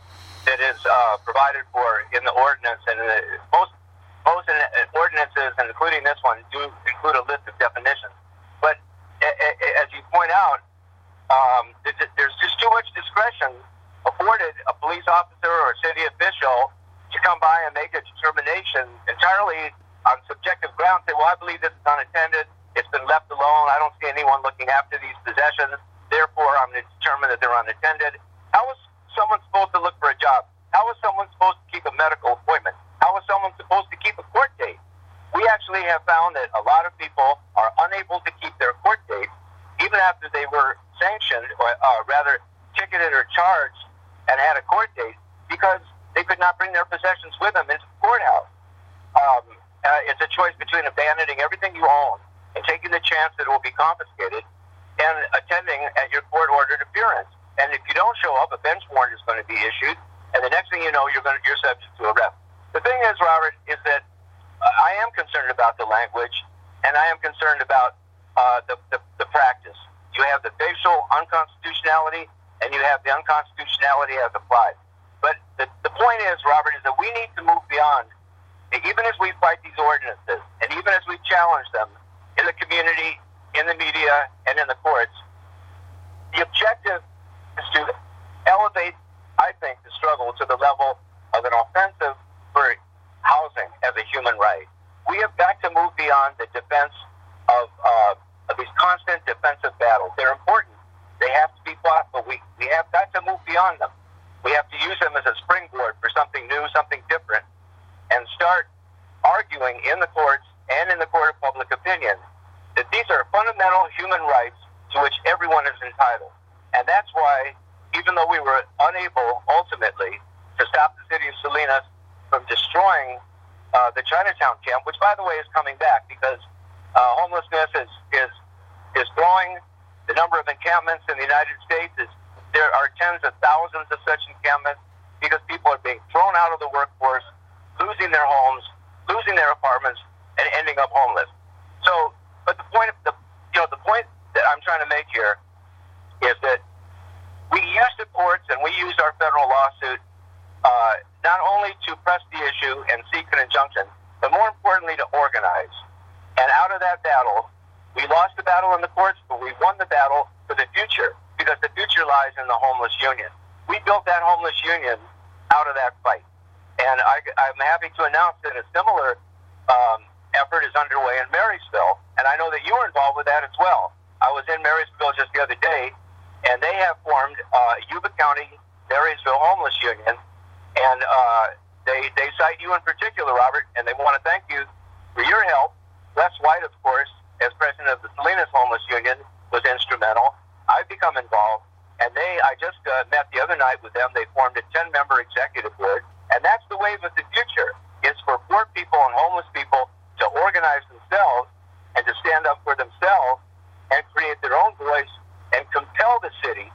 that is provided for in the ordinance, and most ordinances, and including this one, do include a list of definitions. But as you point out, there's just too much discretion afforded a police officer or a city official to come by and make a determination entirely on subjective grounds. Say, well, I believe this is unattended. It's been left alone. I don't see anyone looking after these possessions. Therefore, I'm going to determine that they're unattended. How is someone supposed to look for a job? How is someone supposed to keep a medical appointment? How is someone supposed to keep a court date? We actually have found that a lot of people are unable to keep their court dates even after they were sanctioned, or rather ticketed or charged and had a court date, because they could not bring their possessions with them into the courthouse. It's a choice between abandoning everything you own and taking the chance that it will be confiscated and attending at your court-ordered appearance. And if you don't show up, a bench warrant is going to be issued, and the next thing you know, you're subject to arrest. The thing is, Robert, is that I am concerned about the language, and I am concerned about the practice. You have the facial unconstitutionality, and you have the unconstitutionality as applied. But the point is, Robert, is that we need to move beyond, even as we fight these ordinances, and even as we challenge them in the community, in the media, and in the courts, the objective is to elevate, I think, the struggle to the level of an offensive for housing as a human right. We have got to move beyond the defense of these constant defensive battles. They're important. They have to be fought, but we have got to move beyond them. We have to use them as a springboard for something new, something different, and start arguing in the courts and in the court of public opinion that these are fundamental human rights to which everyone is entitled. And that's why, even though we were unable, ultimately, to stop the city of Salinas from destroying the Chinatown camp, which, by the way, is coming back because homelessness is growing. The number of encampments in the United States there are tens of thousands of such encampments because people are being thrown out of the workforce, losing their homes, losing their apartments, and ending up homeless. So, but the point that I'm trying to make here is that we use the courts and we use our federal lawsuit not only to press the issue and seek an injunction, but more importantly to organize. And out of that battle, we lost the battle in the courts, but we won the battle for the future, because the future lies in the homeless union. We built that homeless union out of that fight. And I'm happy to announce that a similar effort is underway in Marysville, and I know that you were involved with that as well. I was in Marysville just the other day, and they have formed Yuba County Marysville Homeless Union, and they cite you in particular, Robert, and they want to thank you for your help. Les White, of course, as president of the Salinas Homeless Union, was instrumental. I've become involved, and I just met the other night with them. They formed a 10-member executive board, and that's the wave of the future, is for poor people and homeless people to organize themselves and to stand up for themselves and create their own voice and compel the city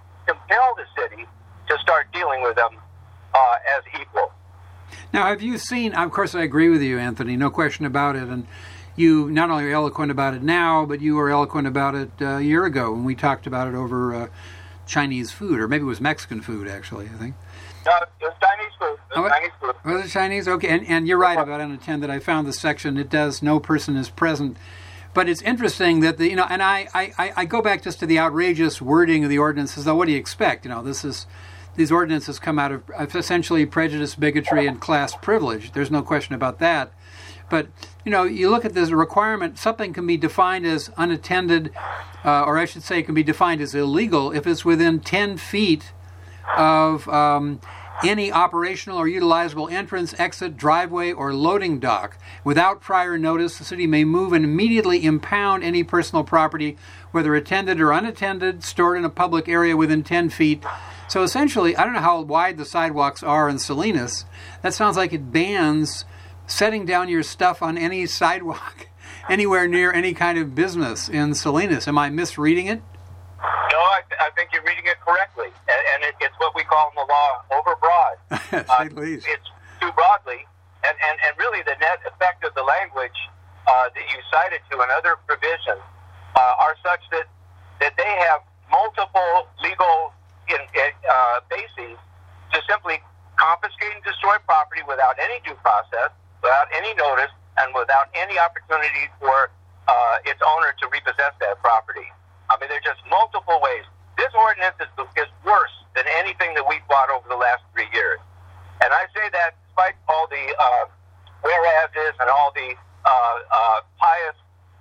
to start dealing with them as equal. Now, have you seen, of course I agree with you, Anthony, no question about it, and you not only are eloquent about it now, but you were eloquent about it a year ago when we talked about it over Chinese food, or maybe it was Mexican food, actually, I think. It was Chinese food. Chinese food. Was it Chinese? Okay, and you're right about unattended. I found the section, it does, no person is present. But it's interesting that, and I go back just to the outrageous wording of the ordinances, though what do you expect? These ordinances come out of essentially prejudice, bigotry, and class privilege. There's no question about that. But, you look at this requirement, something can be defined as unattended, or I should say can be defined as illegal if it's within 10 feet of any operational or utilizable entrance, exit, driveway, or loading dock. Without prior notice, the city may move and immediately impound any personal property, whether attended or unattended, stored in a public area within 10 feet. So essentially, I don't know how wide the sidewalks are in Salinas. That sounds like it bans setting down your stuff on any sidewalk anywhere near any kind of business in Salinas. Am I misreading it? No, I think you're reading it correctly, and it's what we call in the law overbroad. Say the least. It's too broadly, and really the net effect of the language that you cited to and other provisions are such that they have multiple legal bases to simply confiscate and destroy property without any due process, without any notice, and without any opportunity for its owner to repossess that property. I mean, there are just multiple ways. This ordinance is worse than anything that we've fought over the last 3 years. And I say that despite all the whereases and all the pious,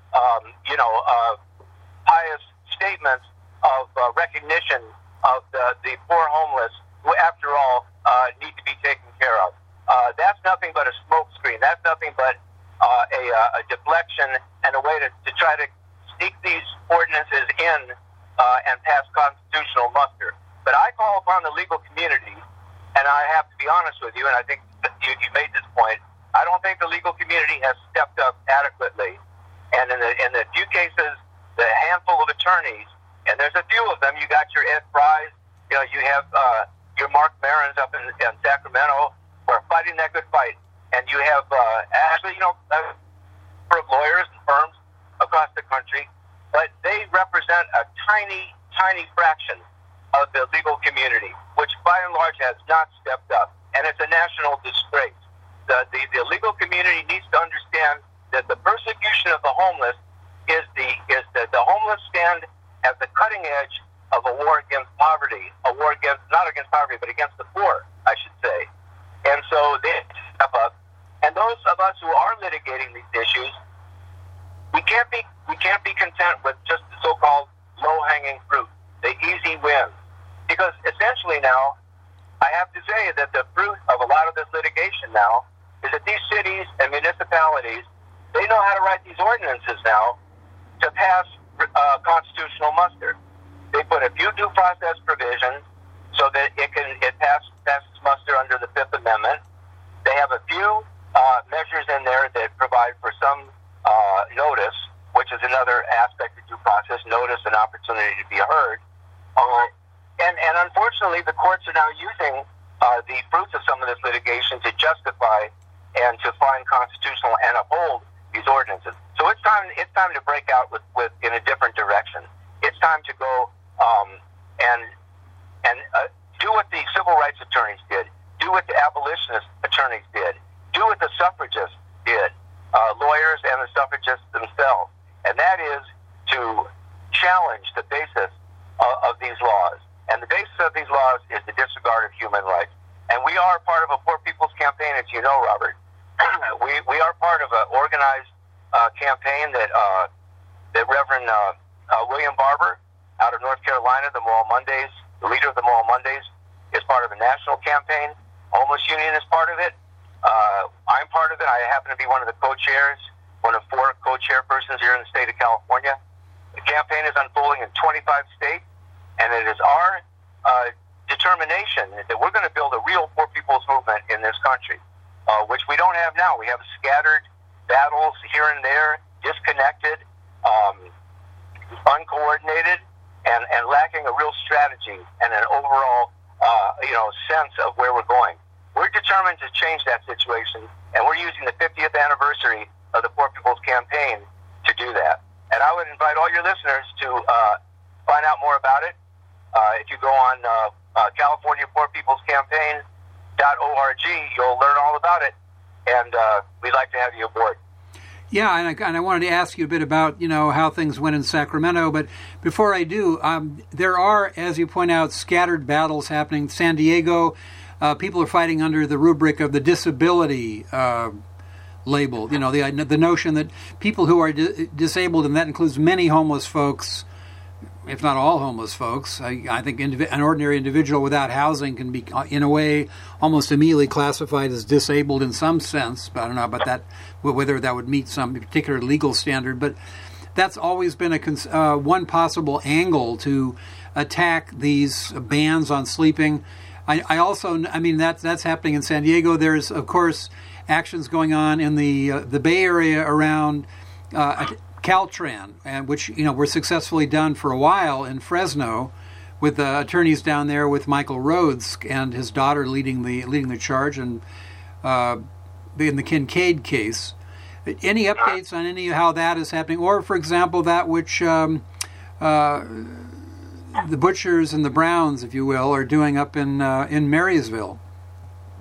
pious statements of recognition of the poor homeless who, after all, need to be taken care of. That's nothing but a smokescreen. That's nothing but a deflection and a way to try to sneak these ordinances in and pass constitutional muster. But I call upon the legal community, and I have to be honest with you, and I think you made this point, I don't think the legal community has stepped up adequately. And in the few cases, the handful of attorneys, and there's a few of them, you got your Ed Fries, you have your Mark Marins up in Sacramento who are fighting that good fight. And you have actually, a number of lawyers and firms across the country, but they represent a tiny, tiny fraction of the legal community, which by and large has not stepped up. And it's a national disgrace. The legal community needs to understand that the persecution of the homeless is the homeless stand at the cutting edge of a war against poverty, a war against, not against poverty, but against the poor, I should say. And so they step up. And those of us who are litigating these issues, we can't be content with just the so-called low-hanging fruit, the easy wins. Because essentially now, I have to say that the fruit of a lot of this litigation now is that these cities and municipalities, they know how to write these ordinances now to pass constitutional muster. They put a few due process provisions so that it passes muster under the Fifth Amendment. They have a few measures in there that provide for some notice, which is another aspect of due process, notice and opportunity to be heard. And unfortunately, the courts are now using the fruits of some of this litigation to justify and to find constitutional and uphold these ordinances. So it's time to break out with in a different direction. It's time to go and do what the civil rights attorneys did, do what the abolitionist attorneys did, do what the suffragists did, lawyers and the suffragists themselves, and that is to challenge the basis of these laws. And the basis of these laws is the disregard of human rights. And we are part of a Poor People's Campaign, as you know, Robert. we are part of an organized campaign that Reverend William Barber out of North Carolina, the Moral Mondays, the leader of the Moral Mondays, is part of a national campaign. Homeless Union is part of it. I'm part of it. I happen to be one of the co-chairs, one of 4 co-chairpersons here in the state of California. The campaign is unfolding in 25 states, and it is our determination that we're going to build a real poor people's movement in this country, which we don't have now. We have scattered battles here and there, disconnected, uncoordinated, and lacking a real strategy and an overall sense of where we're going. We're determined to change that situation, and we're using the 50th anniversary of the Poor People's Campaign to do that. And I would invite all your listeners to find out more about it. If you go on California Poor People's Campaign.org, you'll learn all about it, and we'd like to have you aboard. Yeah, and I wanted to ask you a bit about, how things went in Sacramento. But before I do, there are, as you point out, scattered battles happening. San Diego, people are fighting under the rubric of the disability label. The notion that people who are disabled, and that includes many homeless folks, if not all homeless folks. I think an ordinary individual without housing can be, in a way, almost immediately classified as disabled in some sense. But I don't know about that, whether that would meet some particular legal standard. But that's always been one possible angle to attack these bans on sleeping. That's happening in San Diego. There's, of course, actions going on in the Bay Area around Caltran, and which were successfully done for a while in Fresno, with attorneys down there with Michael Rhodes and his daughter leading the charge, and in the Kincaid case. Any updates on how that is happening, or for example that which the Butchers and the Browns, if you will, are doing up in Marysville?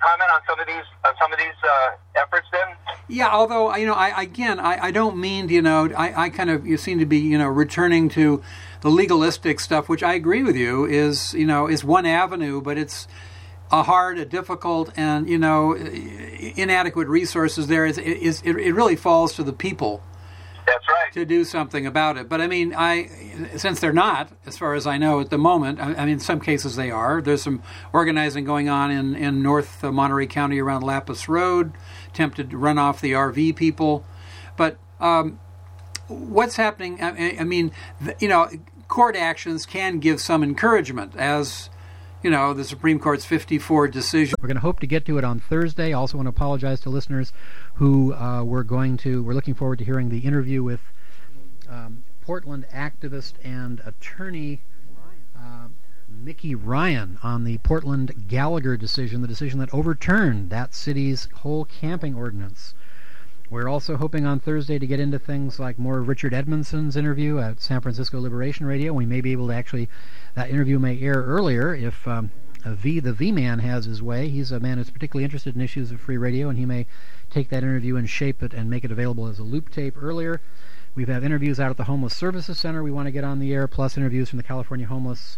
comment on some of these efforts then? Yeah, although I don't mean I kind of, you seem to be returning to the legalistic stuff, which I agree with you is one avenue, but it's a hard, a difficult, and inadequate resources there. It really falls to the people. That's right. To do something about it. But I mean, since they're not, as far as I know at the moment, I mean, in some cases they are. There's some organizing going on in North Monterey County around Lapis Road, attempted to run off the RV people. But what's happening? I mean, court actions can give some encouragement, as the Supreme Court's 54 decision. We're going to hope to get to it on Thursday. Also want to apologize to listeners who we're looking forward to hearing the interview with Portland activist and attorney Mickey Ryan on the Portland Gallagher decision, the decision that overturned that city's whole camping ordinance. We're also hoping on Thursday to get into things like more of Richard Edmondson's interview at San Francisco Liberation Radio. We may be able to that interview may air earlier if the V-Man has his way. He's a man who's particularly interested in issues of free radio, and he may take that interview and shape it and make it available as a loop tape earlier. We have interviews out at the Homeless Services Center we want to get on the air, plus interviews from the California Homeless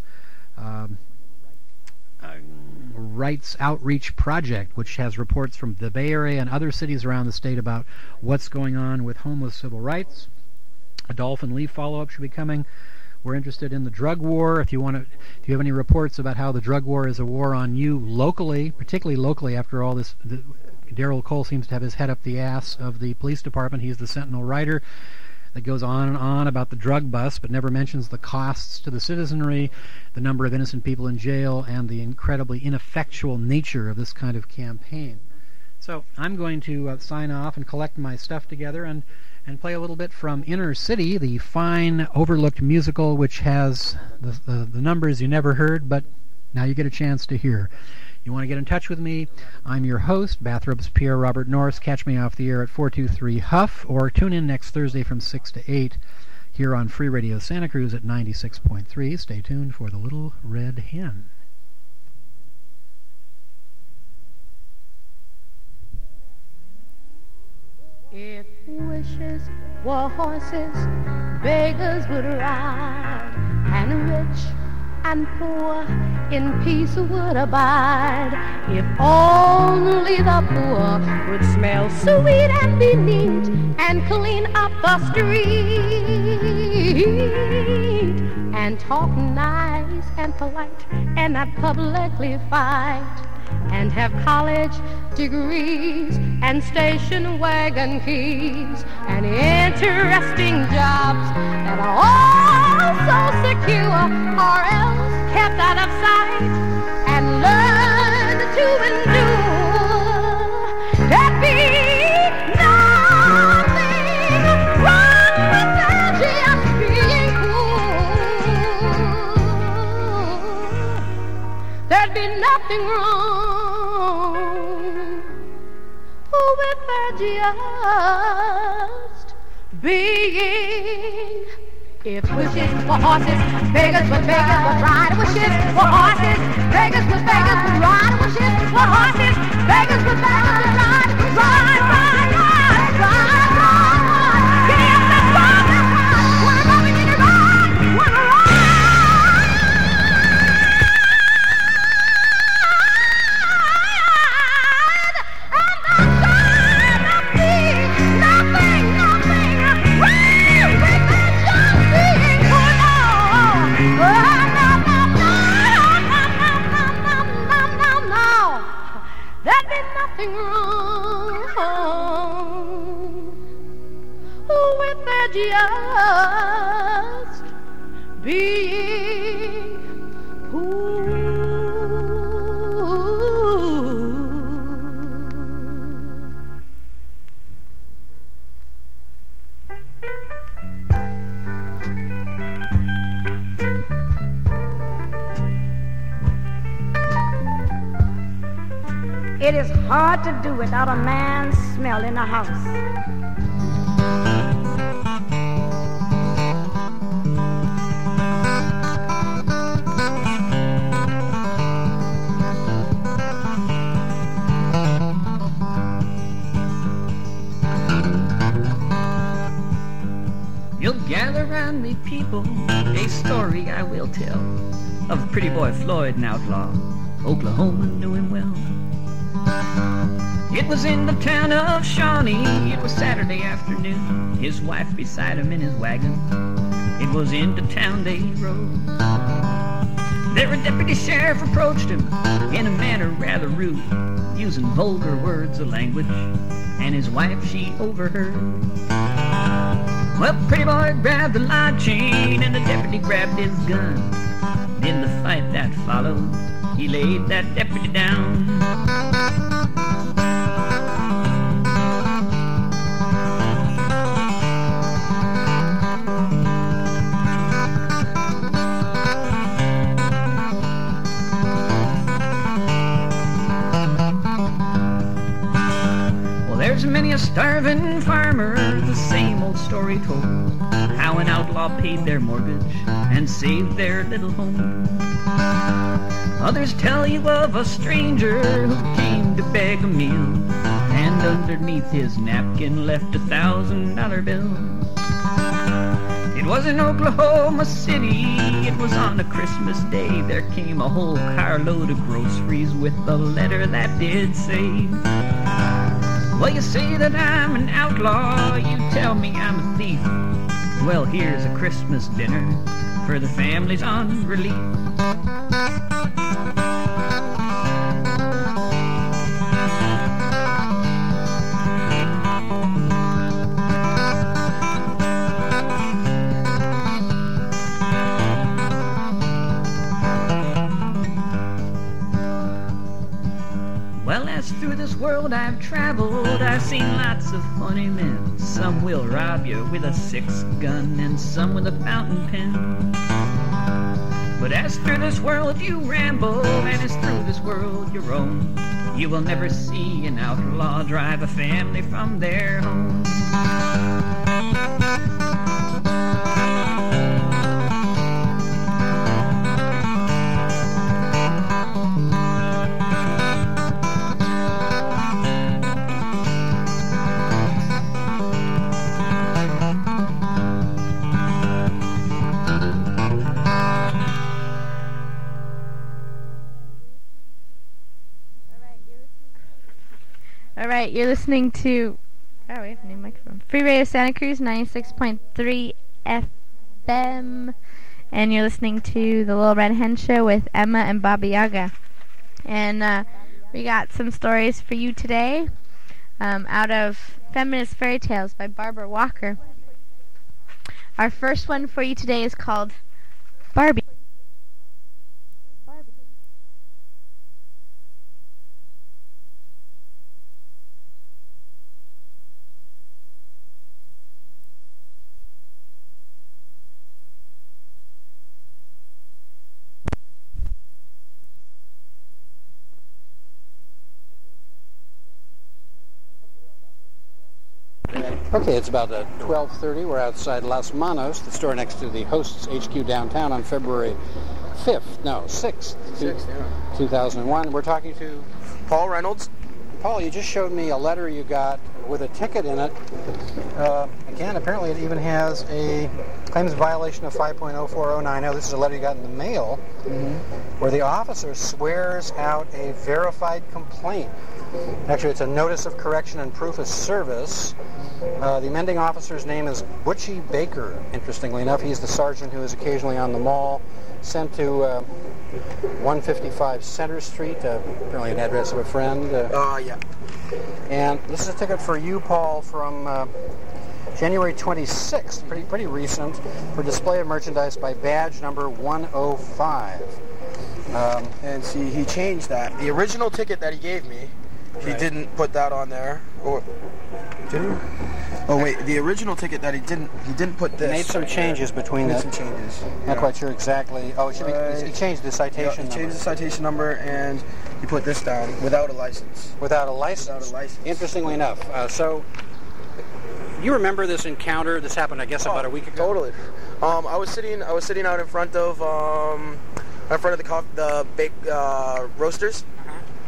Rights Outreach Project, which has reports from the Bay Area and other cities around the state about what's going on with homeless civil rights. A Dolphin Lee follow-up should be coming. We're interested in the drug war. If you have any reports about how the drug war is a war on you locally, particularly locally after all this, Daryl Cole seems to have his head up the ass of the police department. He's the Sentinel writer that goes on and on about the drug bust, but never mentions the costs to the citizenry, the number of innocent people in jail, and the incredibly ineffectual nature of this kind of campaign. So I'm going to sign off and collect my stuff together and play a little bit from Inner City, the fine, overlooked musical which has the numbers you never heard, but now you get a chance to hear. You want to get in touch with me? I'm your host, Bathrobes Pierre Robert Norris. Catch me off the air at 423-HUFF, or tune in next Thursday from 6 to 8 here on Free Radio Santa Cruz at 96.3. Stay tuned for the Little Red Hen. If wishes were horses, beggars would ride, and rich and poor in peace would abide. If only the poor would smell sweet and be neat and clean up the street and talk nice and polite and not publicly fight and have college degrees and station wagon keys and interesting jobs that are all so secure or else kept out of sight and learn to endure. There'd be nothing wrong with their just being cool. There'd be nothing wrong with their just being. If wishes were horses, beggars would ride. Wishes were horses, beggars would ride. Wishes were horses, beggars would ride. Ride. Get up that road, wanna go in the road, wanna ride. There'd be nothing wrong with their just being cool. It is hard to do without a man's smell in the house. me, people, a story I will tell of Pretty Boy Floyd, an outlaw. Oklahoma knew him well. It was in the town of Shawnee. It was Saturday afternoon. His wife beside him in his wagon. It was into town they rode. There a deputy sheriff approached him in a manner rather rude, using vulgar words of language, and his wife she overheard. Well, Pretty Boy grabbed the log chain and the deputy grabbed his gun. In the fight that followed, he laid that deputy down. There's many a starving farmer, the same old story told, how an outlaw paid their mortgage and saved their little home. Others tell you of a stranger who came to beg a meal, and underneath his napkin left $1,000 bill. It was in Oklahoma City, it was on a Christmas day. There came a whole carload of groceries with a letter that did say, well, you say that I'm an outlaw, you tell me I'm a thief. Well, here's a Christmas dinner for the families on relief. Well, as through this world I've traveled, I've seen lots of funny men. Some will rob you with a 6-gun and some with a fountain pen. But as through this world you ramble, and as through this world you roam, you will never see an outlaw drive a family from their home. Alright, you're listening to... Oh, we have a new microphone. Free Radio Santa Cruz, 96.3 FM. And you're listening to The Little Red Hen Show with Emma and Baba Yaga. And we got some stories for you today out of Feminist Fairy Tales by Barbara Walker. Our first one for you today is called Barbie. Okay, it's about 12:30. We're outside Las Manos, the store next to the Host's HQ downtown, on February 6th, 2001. We're talking to Paul Reynolds. Paul, you just showed me a letter you got with a ticket in it. Again, apparently it even has a claims violation of 5.0409. Now, this is a letter you got in the mail where the officer swears out a verified complaint. Actually, it's a notice of correction and proof of service. The amending officer's name is Butchie Baker, interestingly enough. He's the sergeant who is occasionally on the mall, sent to 155 Center Street, apparently an address of a friend. Yeah. And this is a ticket for you, Paul, from January 26th, pretty recent, for display of merchandise by badge number 105. And see, he changed that. The original ticket that he gave me, he didn't put that on there. Or did he? Oh wait, the original ticket that he didn't put this. He made some changes between that. Some changes. Not quite sure exactly. Oh, it should be. He changed the citation number. He changed the citation number, and he put this down without a license. Without a license. Without a license. Interestingly enough, so you remember this encounter? This happened, I guess, about a week ago. Totally. I was sitting out in front of the bake roasters.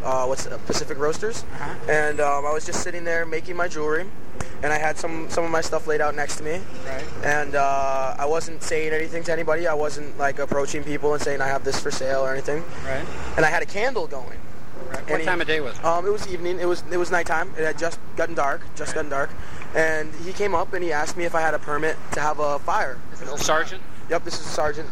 Pacific Roasters, and I was just sitting there making my jewelry, and I had some of my stuff laid out next to me, and I wasn't saying anything to anybody. I wasn't like approaching people and saying I have this for sale or anything. And I had a candle going. What time of day was it? It was evening. It was nighttime. It had just gotten dark. And he came up and he asked me if I had a permit to have a fire. Is this a sergeant? Yep, this is Sergeant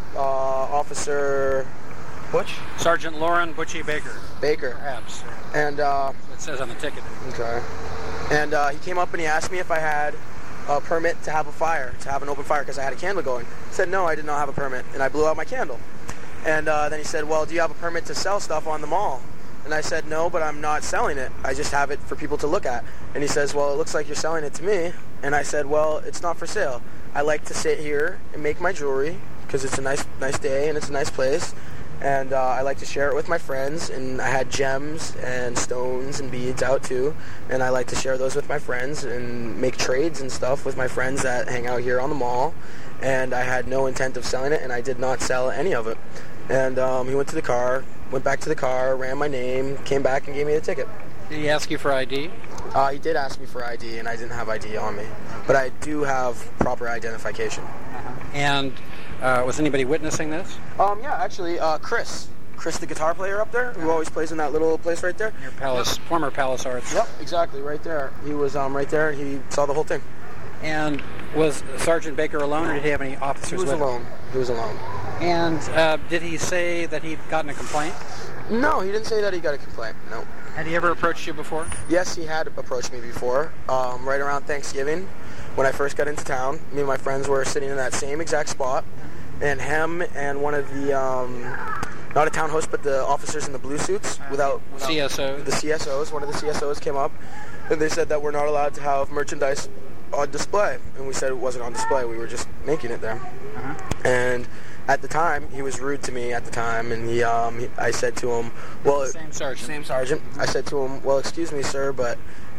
Officer Butch. Sergeant Lauren Butchie Baker. Perhaps. And it says on the ticket. Okay. And he came up and he asked me if I had a permit to have a fire, to have an open fire, because I had a candle going. I said no, I did not have a permit, and I blew out my candle. And then he said, well, do you have a permit to sell stuff on the mall? And I said, no, but I'm not selling it. I just have it for people to look at. And he says, well, it looks like you're selling it to me. And I said, well, it's not for sale. I like to sit here and make my jewelry because it's a nice day and it's a nice place. And I like to share it with my friends. And I had gems and stones and beads out too. And I like to share those with my friends and make trades and stuff with my friends that hang out here on the mall. And I had no intent of selling it, and I did not sell any of it. And he went back to the car, ran my name, came back and gave me a ticket. Did he ask you for ID? He did ask me for ID, and I didn't have ID on me. But I do have proper identification. And was anybody witnessing this? Yeah, actually, Chris, the guitar player up there, who always plays in that little place right there. Your former Palace Arts. Yep, exactly, right there. He was right there, and he saw the whole thing. And was Sergeant Baker alone, or did he have any officers with him? He was alone. And did he say that he'd gotten a complaint? No, he didn't say that he got a complaint, no. Had he ever approached you before? Yes, he had approached me before, right around Thanksgiving. When I first got into town, me and my friends were sitting in that same exact spot, and him and one of the, not a town host, but the officers in the blue suits, CSOs. The CSOs, one of the CSOs came up, and they said that we're not allowed to have merchandise on display. And we said it wasn't on display, we were just making it there. And at the time, he was rude to me at the time, and I said to him, well... Same sergeant. I said to him, well, excuse me, sir, but...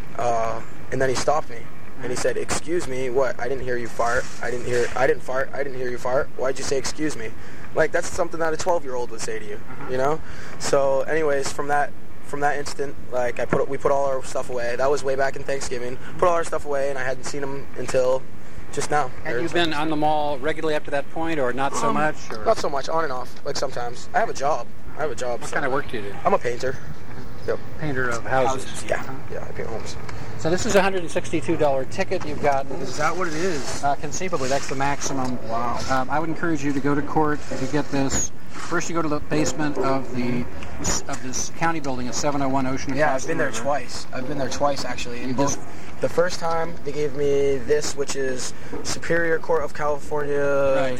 and then he stopped me. And he said, excuse me, what? I didn't hear you fart. I didn't fart. I didn't hear you fart. Why'd you say excuse me? Like, that's something that a 12-year-old would say to you, you know? So, anyways, from that instant, like, we put all our stuff away. That was way back in Thanksgiving. Put all our stuff away, and I hadn't seen him until just now. Had you been on the mall regularly up to that point, or not so much? Or? Not so much, on and off, like sometimes. I have a job. What kind of work do you do? I'm a painter. Yep. Painter of houses. Yeah, I paint homes. So this is a $162 ticket you've gotten. Is that what it is? Conceivably, that's the maximum. Wow. I would encourage you to go to court to get this. First, you go to the basement of this county building at 701 Ocean. Yeah, I've been there twice. Actually. The first time they gave me this, which is Superior Court of California. Right.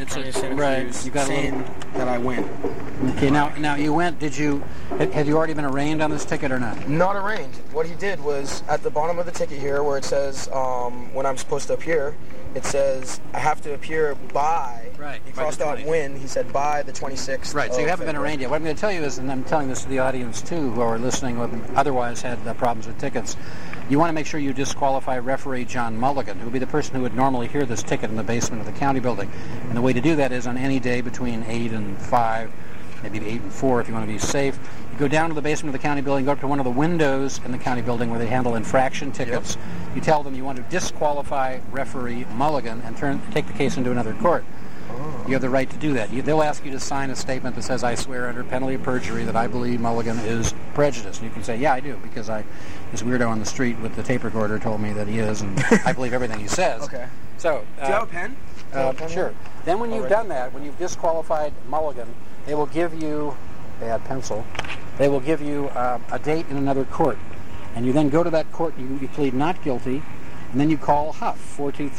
You got saying that I win. Okay. Now you went. Had you already been arraigned on this ticket or not? Not arraigned. What he did was at the bottom of the ticket here, where it says when I'm supposed to appear, it says I have to appear by. Right. He crossed out when. He said by the 26th. Right. So you haven't been arraigned yet. What I'm going to tell you is, and I'm telling this to the audience too, who are listening, who otherwise had problems with tickets. You want to make sure you disqualify referee John Mulligan, who would be the person who would normally hear this ticket in the basement of the county building. And the way to do that is on any day between 8 and 5, maybe 8 and 4 if you want to be safe. You go down to the basement of the county building, go up to one of the windows in the county building where they handle infraction tickets. Yep. You tell them you want to disqualify referee Mulligan and take the case into another court. You have the right to do that. They'll ask you to sign a statement that says, I swear under penalty of perjury that I believe Mulligan is prejudiced. And you can say, yeah, I do, because this weirdo on the street with the tape recorder told me that he is, and I believe everything he says. Okay. So, do you have a pen? Sure. Then when you've done that, when you've disqualified Mulligan, they will give you, bad pencil, they will give you a date in another court. And you then go to that court, you plead not guilty, and then you call Huff,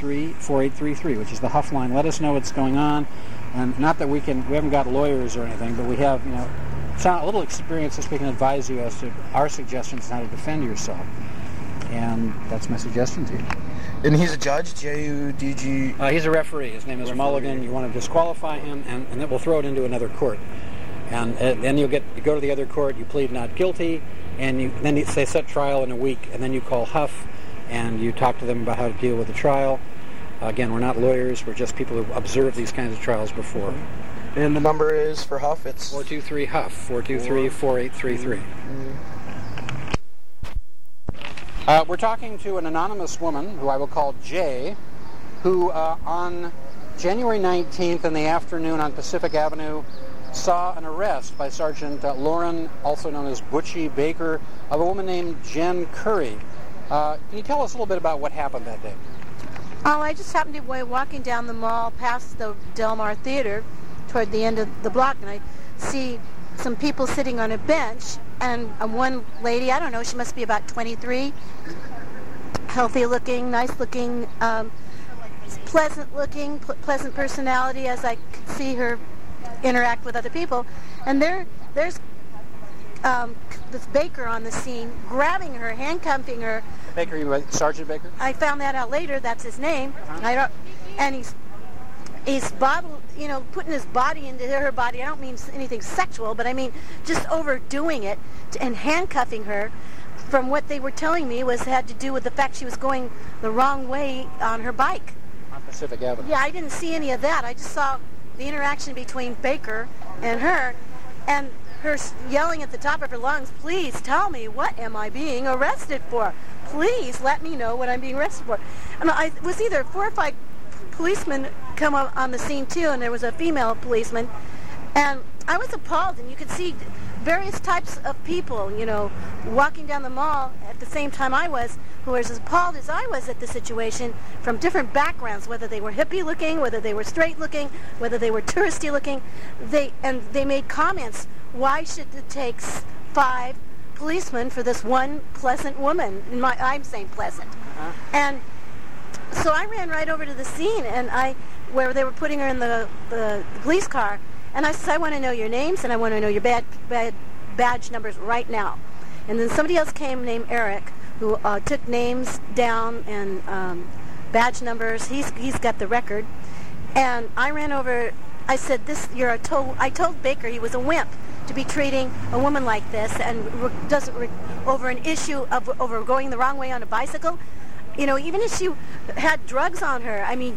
423-4833, which is the Huff line. Let us know what's going on. And not that we haven't got lawyers or anything, but we have, a little experience that we can advise you as to our suggestions on how to defend yourself. And that's my suggestion to you. And he's a judge, J-U-D-G... he's a referee. His name is Mulligan. You want to disqualify him, and then we'll throw it into another court. And then you go to the other court, you plead not guilty, and then they set trial in a week, and then you call Huff, and you talk to them about how to deal with the trial. Again, we're not lawyers. We're just people who observed these kinds of trials before. And the number is for Huff, it's... 423-HUFF, 423-4833. We're talking to an anonymous woman, who I will call Jay, who on January 19th in the afternoon on Pacific Avenue saw an arrest by Sergeant Lauren, also known as Butchie Baker, of a woman named Jen Curry. Can you tell us a little bit about what happened that day? Oh, I just happened to be walking down the mall past the Del Mar Theater toward the end of the block, and I see some people sitting on a bench, and one lady, I don't know, she must be about 23, healthy looking, nice looking, pleasant looking, pleasant personality as I could see her interact with other people. And there's this Baker on the scene, grabbing her, handcuffing her. Baker, you mean Sergeant Baker? I found that out later. That's his name. And he's putting his body into her body. I don't mean anything sexual, but I mean just overdoing it and handcuffing her. From what they were telling me, had to do with the fact she was going the wrong way on her bike. On Pacific Avenue. Yeah, I didn't see any of that. I just saw the interaction between Baker and her, and her yelling at the top of her lungs, "Please tell me, what am I being arrested for? Please let me know what I'm being arrested for." And I was either 4 or 5 policemen come up on the scene too, and there was a female policeman, and I was appalled. And you could see various types of people, walking down the mall at the same time I was, who were as appalled as I was at the situation, from different backgrounds, whether they were hippie looking, whether they were straight looking, whether they were touristy looking. They made comments. Why should it take 5 policemen for this one pleasant woman? I'm saying pleasant. Uh-huh. And so I ran right over to the scene, and where they were putting her in the police car. And I said, "I want to know your names, and I want to know your badge numbers right now." And then somebody else came named Eric, who took names down and badge numbers. He's got the record. And I ran over. I said, I told Baker he was a wimp to be treating a woman like this, and over an issue of over going the wrong way on a bicycle. Even if she had drugs on her, I mean,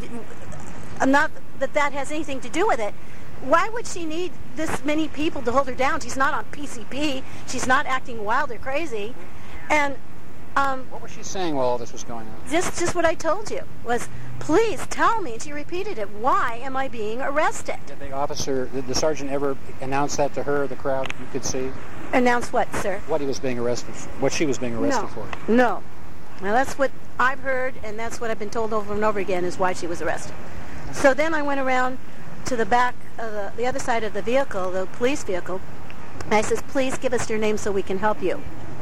not that has anything to do with it. Why would she need this many people to hold her down? She's not on PCP. She's not acting wild or crazy. And what was she saying while all this was going on? Just what I told you was, "Please tell me." And she repeated it. "Why am I being arrested?" Did the sergeant ever announce that to her, the crowd you could see? Announce what, sir? What he was being arrested for, what she was being arrested for. No. Now that's what I've heard, and that's what I've been told over and over again is why she was arrested. So then I went around to the back of the other side of the vehicle, the police vehicle, and I says, "Please give us your name so we can help you."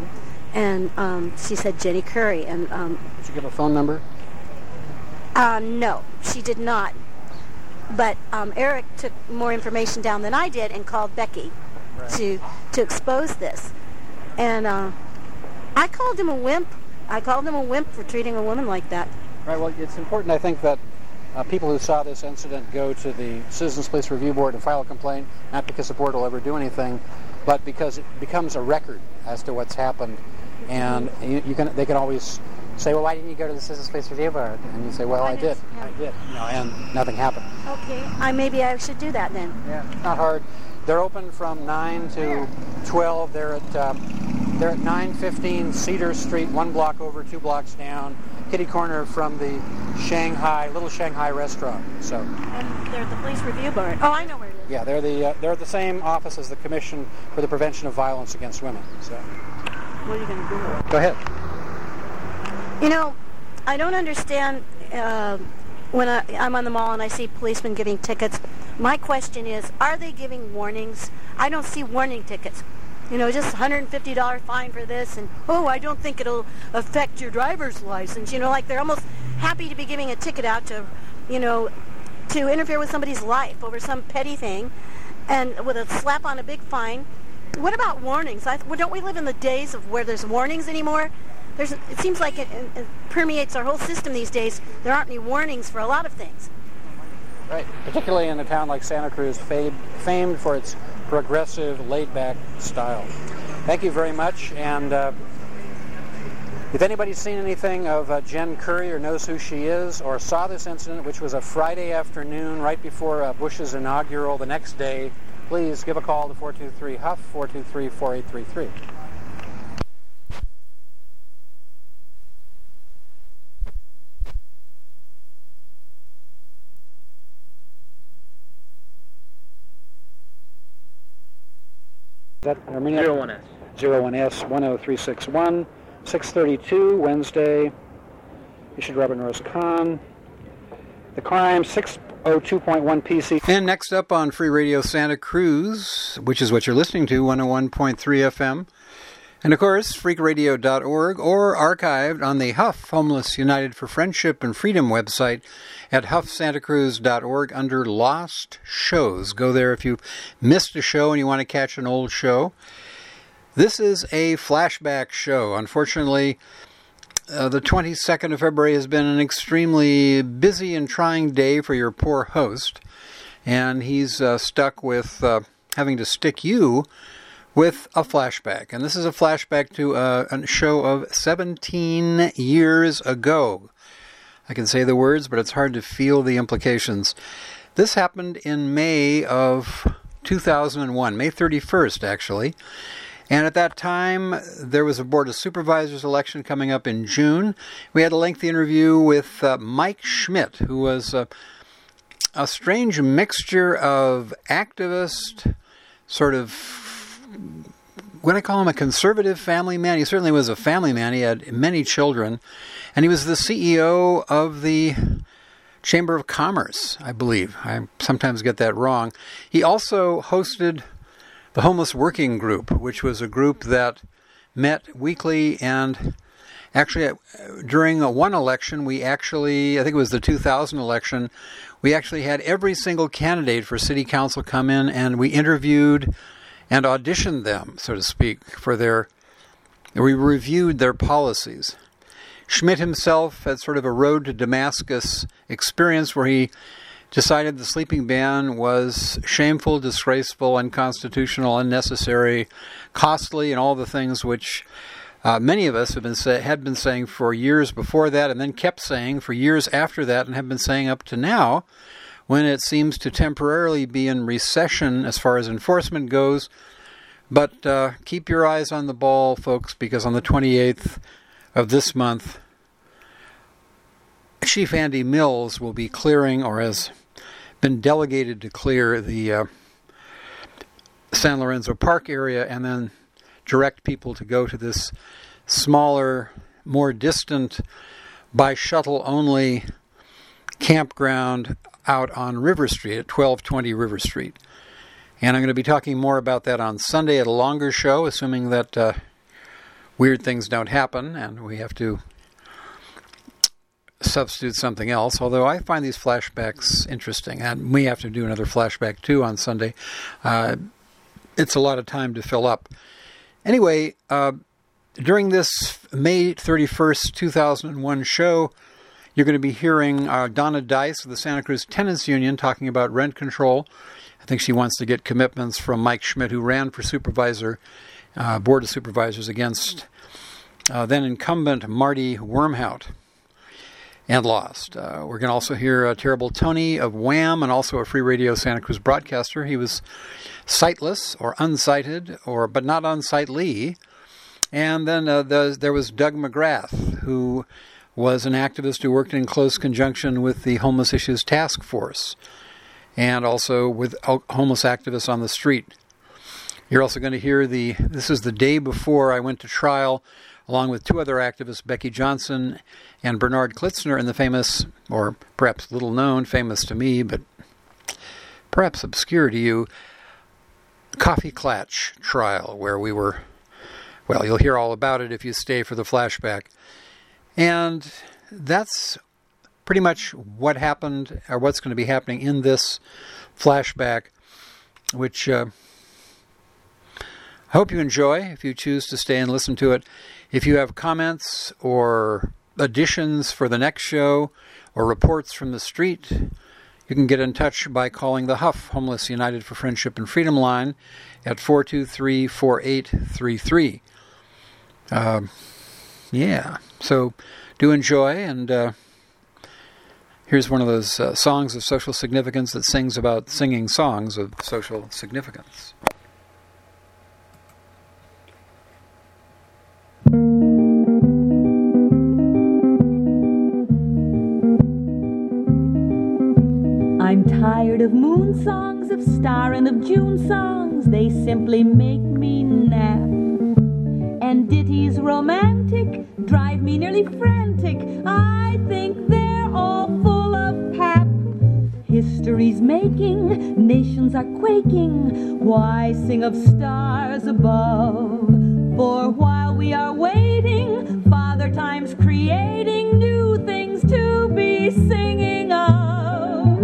And she said, "Jenny Curry." And did she give a phone number? No, she did not. But Eric took more information down than I did and called Becky to expose this. And I called him a wimp. I called him a wimp for treating a woman like that. Right. Well, it's important, I think, that people who saw this incident go to the Citizens Police Review Board and file a complaint, not because the board will ever do anything, but because it becomes a record as to what's happened. And they can always say, "Well, why didn't you go to the Citizens Police Review Board?" And you say, "Well, I did. And nothing happened." Okay, maybe I should do that then. Yeah, it's not hard. They're open from 9 to 12. They're at 915 Cedar Street, 1 block over, 2 blocks down, kitty corner from the Little Shanghai restaurant. So. And they're at the Police Review Board. Oh, I know where it is. Yeah, they're at the same office as the Commission for the Prevention of Violence Against Women. So. What are you going to do? Go ahead. I don't understand when I'm on the mall and I see policemen giving tickets. My question is, are they giving warnings? I don't see warning tickets. Just $150 fine for this, and I don't think it'll affect your driver's license. Like they're almost happy to be giving a ticket out to interfere with somebody's life over some petty thing, and with a slap on a big fine. What about warnings? Don't we live in the days of where there's warnings anymore? It seems like it permeates our whole system these days. There aren't any warnings for a lot of things. Right, particularly in a town like Santa Cruz, famed for its progressive, laid-back style. Thank you very much. And if anybody's seen anything of Jen Curry or knows who she is or saw this incident, which was a Friday afternoon right before Bush's inaugural the next day, please give a call to 423-HUFF, 423-4833. that Armenia? 01S. 01S 10361, 632, Wednesday. Issued Robert Norris Kahn. The crime, 602.1 PC. And next up on Free Radio Santa Cruz, which is what you're listening to, 101.3 FM. And of course, freakradio.org, or archived on the Huff Homeless United for Friendship and Freedom website at huffsantacruz.org under Lost Shows. Go there if you missed a show and you want to catch an old show. This is a flashback show. Unfortunately, the 22nd of February has been an extremely busy and trying day for your poor host, and he's stuck with having to stick you with a flashback. And this is a flashback to a show of 17 years ago. I can say the words, but it's hard to feel the implications. This happened in May of 2001, May 31st, actually. And at that time, there was a Board of Supervisors election coming up in June. We had a lengthy interview with Mike Schmidt, who was a strange mixture of activist, sort of, when I call him a conservative family man, he certainly was a family man. He had many children. And he was the CEO of the Chamber of Commerce, I believe. I sometimes get that wrong. He also hosted the Homeless Working Group, which was a group that met weekly, and actually during one election, I think it was the 2000 election, we actually had every single candidate for city council come in, and we interviewed and auditioned them, so to speak, we reviewed their policies. Schmidt himself had sort of a road to Damascus experience where he decided the sleeping ban was shameful, disgraceful, unconstitutional, unnecessary, costly, and all the things which many of us had been saying for years before that, and then kept saying for years after that, and have been saying up to now, when it seems to temporarily be in recession as far as enforcement goes. But keep your eyes on the ball, folks, because on the 28th of this month, Chief Andy Mills will be clearing, or has been delegated to clear, the San Lorenzo Park area, and then direct people to go to this smaller, more distant, by shuttle only campground out on River Street at 1220 River Street. And I'm going to be talking more about that on Sunday at a longer show, assuming that weird things don't happen and we have to substitute something else, although I find these flashbacks interesting, and we have to do another flashback too on Sunday. It's a lot of time to fill up. Anyway, during this May 31st, 2001 show, you're going to be hearing Donna Dice of the Santa Cruz Tenants Union talking about rent control. I think she wants to get commitments from Mike Schmidt, who ran for Board of Supervisors against then incumbent Marty Wormhout, and lost. We're going to also hear Terrible Tony of Wham, and also a Free Radio Santa Cruz broadcaster. He was sightless or unsighted, but not unsightly. And then there was Doug McGrath, who was an activist who worked in close conjunction with the Homeless Issues Task Force, and also with homeless activists on the street. You're also going to hear this is the day before I went to trial, along with two other activists, Becky Johnson and Bernard Klitzner, in the famous, or perhaps little known, famous to me, but perhaps obscure to you, Coffee Klatch trial, where we were, well, you'll hear all about it if you stay for the flashback. And that's pretty much what happened, or what's going to be happening in this flashback, which I hope you enjoy if you choose to stay and listen to it. If you have comments or additions for the next show or reports from the street, you can get in touch by calling the Huff Homeless United for Friendship and Freedom line at 423-4833. So do enjoy, and here's one of those songs of social significance that sings about singing songs of social significance. I'm tired of moon songs, of star and of June songs, songs, they simply make me nap. And ditties romantic drive me nearly frantic. I think they're all full of pap. History's making, nations are quaking. Why sing of stars above? For while we are waiting, Father Time's creating new things to be singing of.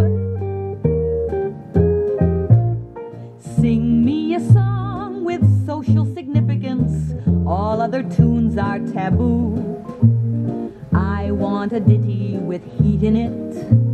Sing me a song with social significance. All other tunes are taboo. I want a ditty with heat in it,